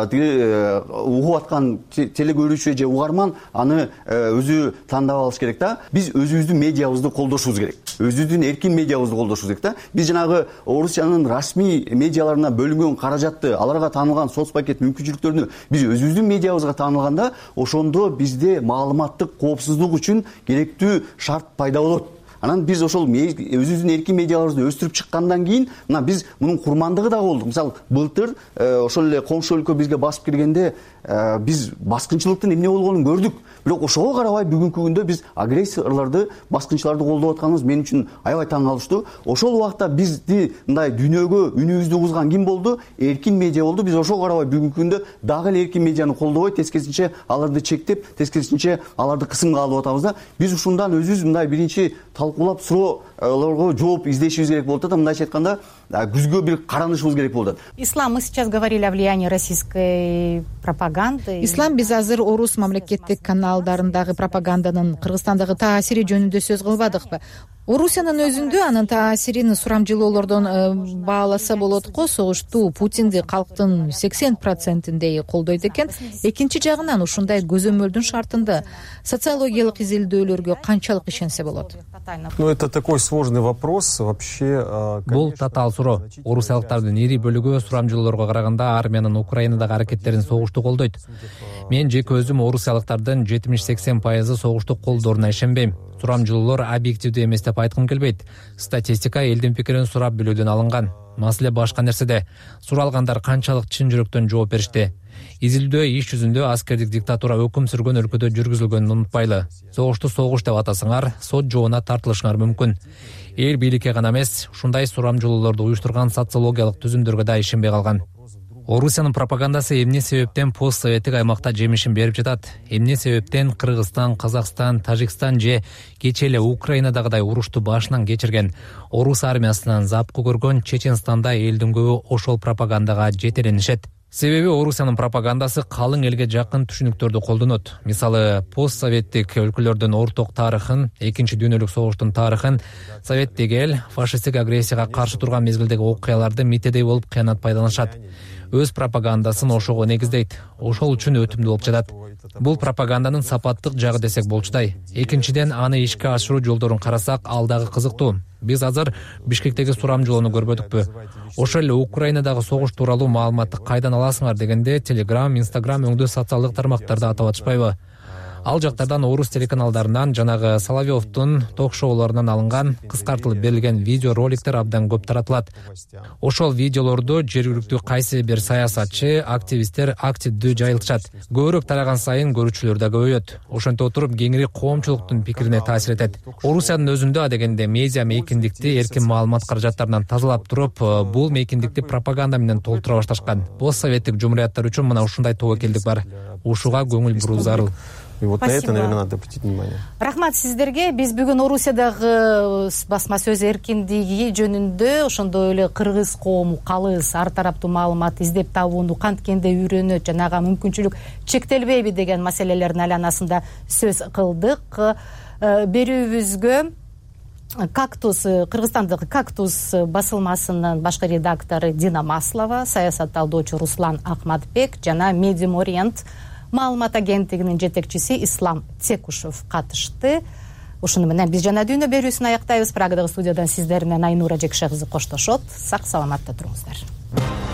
угуп аткан телекөрүүчү же угарман аны өзү тандап алыш керек да. Биз өзүбүздүн медиабызды колдошубуз керек. Өзүбүздүн эркин медиабызды колдошубуз керек да. Биз жанагы Орусиянын расмий медиаларына бөлүнгөн каражатты, аларга таанылган соцпакет мүмкүнчүлүктөрүнү биз өзүбүздүн медиабызга таанылганда, ошондо бизде маалыматтык коопсуздук үчүн керектүү шарт пайда болот. Анан биз ошол өзүбүздүн эркин медиаларыбызды өстүрүп чыккандан кийин, мына биз мунун курмандыгы да болдук. Мисалы, былтыр ошол эле коңшу өлкө бизге басып киргенде биз баскынчылыктын эмне болгонун көрдүк. Бирок ошого карабай бүгүнкү күндө биз агрессорлорду, баскынчыларды колдоп атканыбыз мен үчүн аябай таң калыштуу. Ошол убакта бизди мындай дүйнөгө үнүбүздү угузган ким болду? Эркин медиа болду. Биз ошого карабай бүгүнкү күндө дагы эле эркин медианы колдобой, тескерисинче аларды чектеп, тескерисинче аларды кысымга алып атабыз да. Биз ушундан өзүбүз мындай биринчи талкуулап суроолорго жооп издешибиз керек болот да. Мындайча айтканда, күзгө бир каранышыбыз керек болот. Ислам, мы сейчас говорили о влиянии российской пропаганды. Ислам, биз азыр орус мамлекеттик каналдарындагы пропаганданын Кыргызстандагы таасири жөнүндө сөз кылбадыкпы? Орусиянын өзүндө анын таасирин сурамжылоолордон бааласа болот го. Согушту Путинди калктын 80%-индей колдойт экен. Экинчи жагынан ушундай көзөмөлдүн шартында социологиялык изилдөөлөргө канчалык ишенсе болот? Ну, это такой сложный вопрос вообще. Бул татаал суроо. Орусиялыктардын ири бөлүгү сурамжылоолорго караганда армиянын Украинадагы аракеттерин согушту колдойт. Мен жеке өзүм орусиялыктардын 70-80% согушту колдооруна ишенбейм. Сурамжылоолор объективдүү эмес деп айткым келбейт. Статистика элдин пикирин сурап билүүдөн алынган. Маселе башка нерседе. Суралгандар канчалык чын жүрөктөн жооп беришти. Изилдөө иш жүзүндө аскердик диктатура өкүм сүргөн өлкөдө жүргүзүлгөнүн унутпайлы. Согушту согуш деп атасаңар, сот жообуна тартылышыңар мүмкүн. Эл бийликке гана эмес, ушундай сурамжылоолорду уюштурган социологиялык түзүмдөргө да ишенбей калган. Орусиянын пропагандасы эмне себептен постсоветтик аймакта жемишин берип жатат? Эмне себептен Кыргызстан, Казакстан, Тажикстан же кечээ эле Украинадагыдай урушту башынан кечирген орус армиясынан запкы көргөн Чеченстанда элдин көбү ошол пропагандага жетеленишет? Себеби Орусиянын пропагандасы калың элге жакын түшүнүктөрдү колдонот. Мисалы, постсоветтик өлкөлөрдүн орток тарыхын, Экинчи дүйнөлүк согуштун тарыхын, советтик эл фашисттик агрессияга каршы турган мезгилдеги окуяларды митедей болуп кыянат пайдаланышат. Өз пропагандасын ошого негиздейт. Ошол үчүн өтүмдүү болуп жатат. Бул пропаганданын сапаттык жагы десек болчудай. Экинчиден, аны ишке ашыруу жолдорун карасак, ал дагы кызыктуу. Биз азыр Бишкектеги сурамжылоону көрбөдүкпү? Ошол эле Украинадагы согуш тууралуу маалыматты кайдан аласыңар дегенде Telegram, Instagram өңдүү социалдык тармактарда атап атышпайбы? Ал жактардан орус телеканалдарынан жанагы Соловьевдун ток-шоуларынан алынган кыскартылып берилген видео роликтер абдан көп таратылат. Ошол видеолорду жергиликтүү кайсы бир саясатчы, активисттер активдүү жайылтышат. Көбүрөөк тараган сайын көрүүчүлөр да көбөйөт. Ошентип отуруп кеңири коомчулуктун пикирине таасир этет. Орусиянын өзүндө адегенде медиа мейкиндикти эркин маалымат каражаттарынан тазалап туруп, бул мейкиндикти пропаганда менен толтура башташкан. Посттсоветтик жумурияттар үчүн мына ушундай тобокелдик бар. Ушуга көңүл буруу зарыл. И вот на это, наверное, надо обратить внимание. Рахмат сиздерге. Биз бүгүн Орусиядагы басма сөз эркиндиги жөнүндө, ошондой эле кыргыз коому калыс ар тараптуу маалымат издеп табууну канткенде үйрөнөт, жана ага мүмкүнчүлүк чектелбейби деген маселелердин айланасында сөз кылдык. Берүүбүзгө Кактус, Кыргызстандагы Кактус басылмасынын башкы редактору Дина Маслова, саясат талдоочу Руслан Акматбек жана Medium Orient маалымат агенттигинин жетекчиси Ислам Текушев катышты. Ушуну менен биз жана дүйнө берүүсүн аяктайбыз. Прагадагы студиядан сиздер менен Айнура Жекше кызы коштошот. Сак саламатта туруңуздар.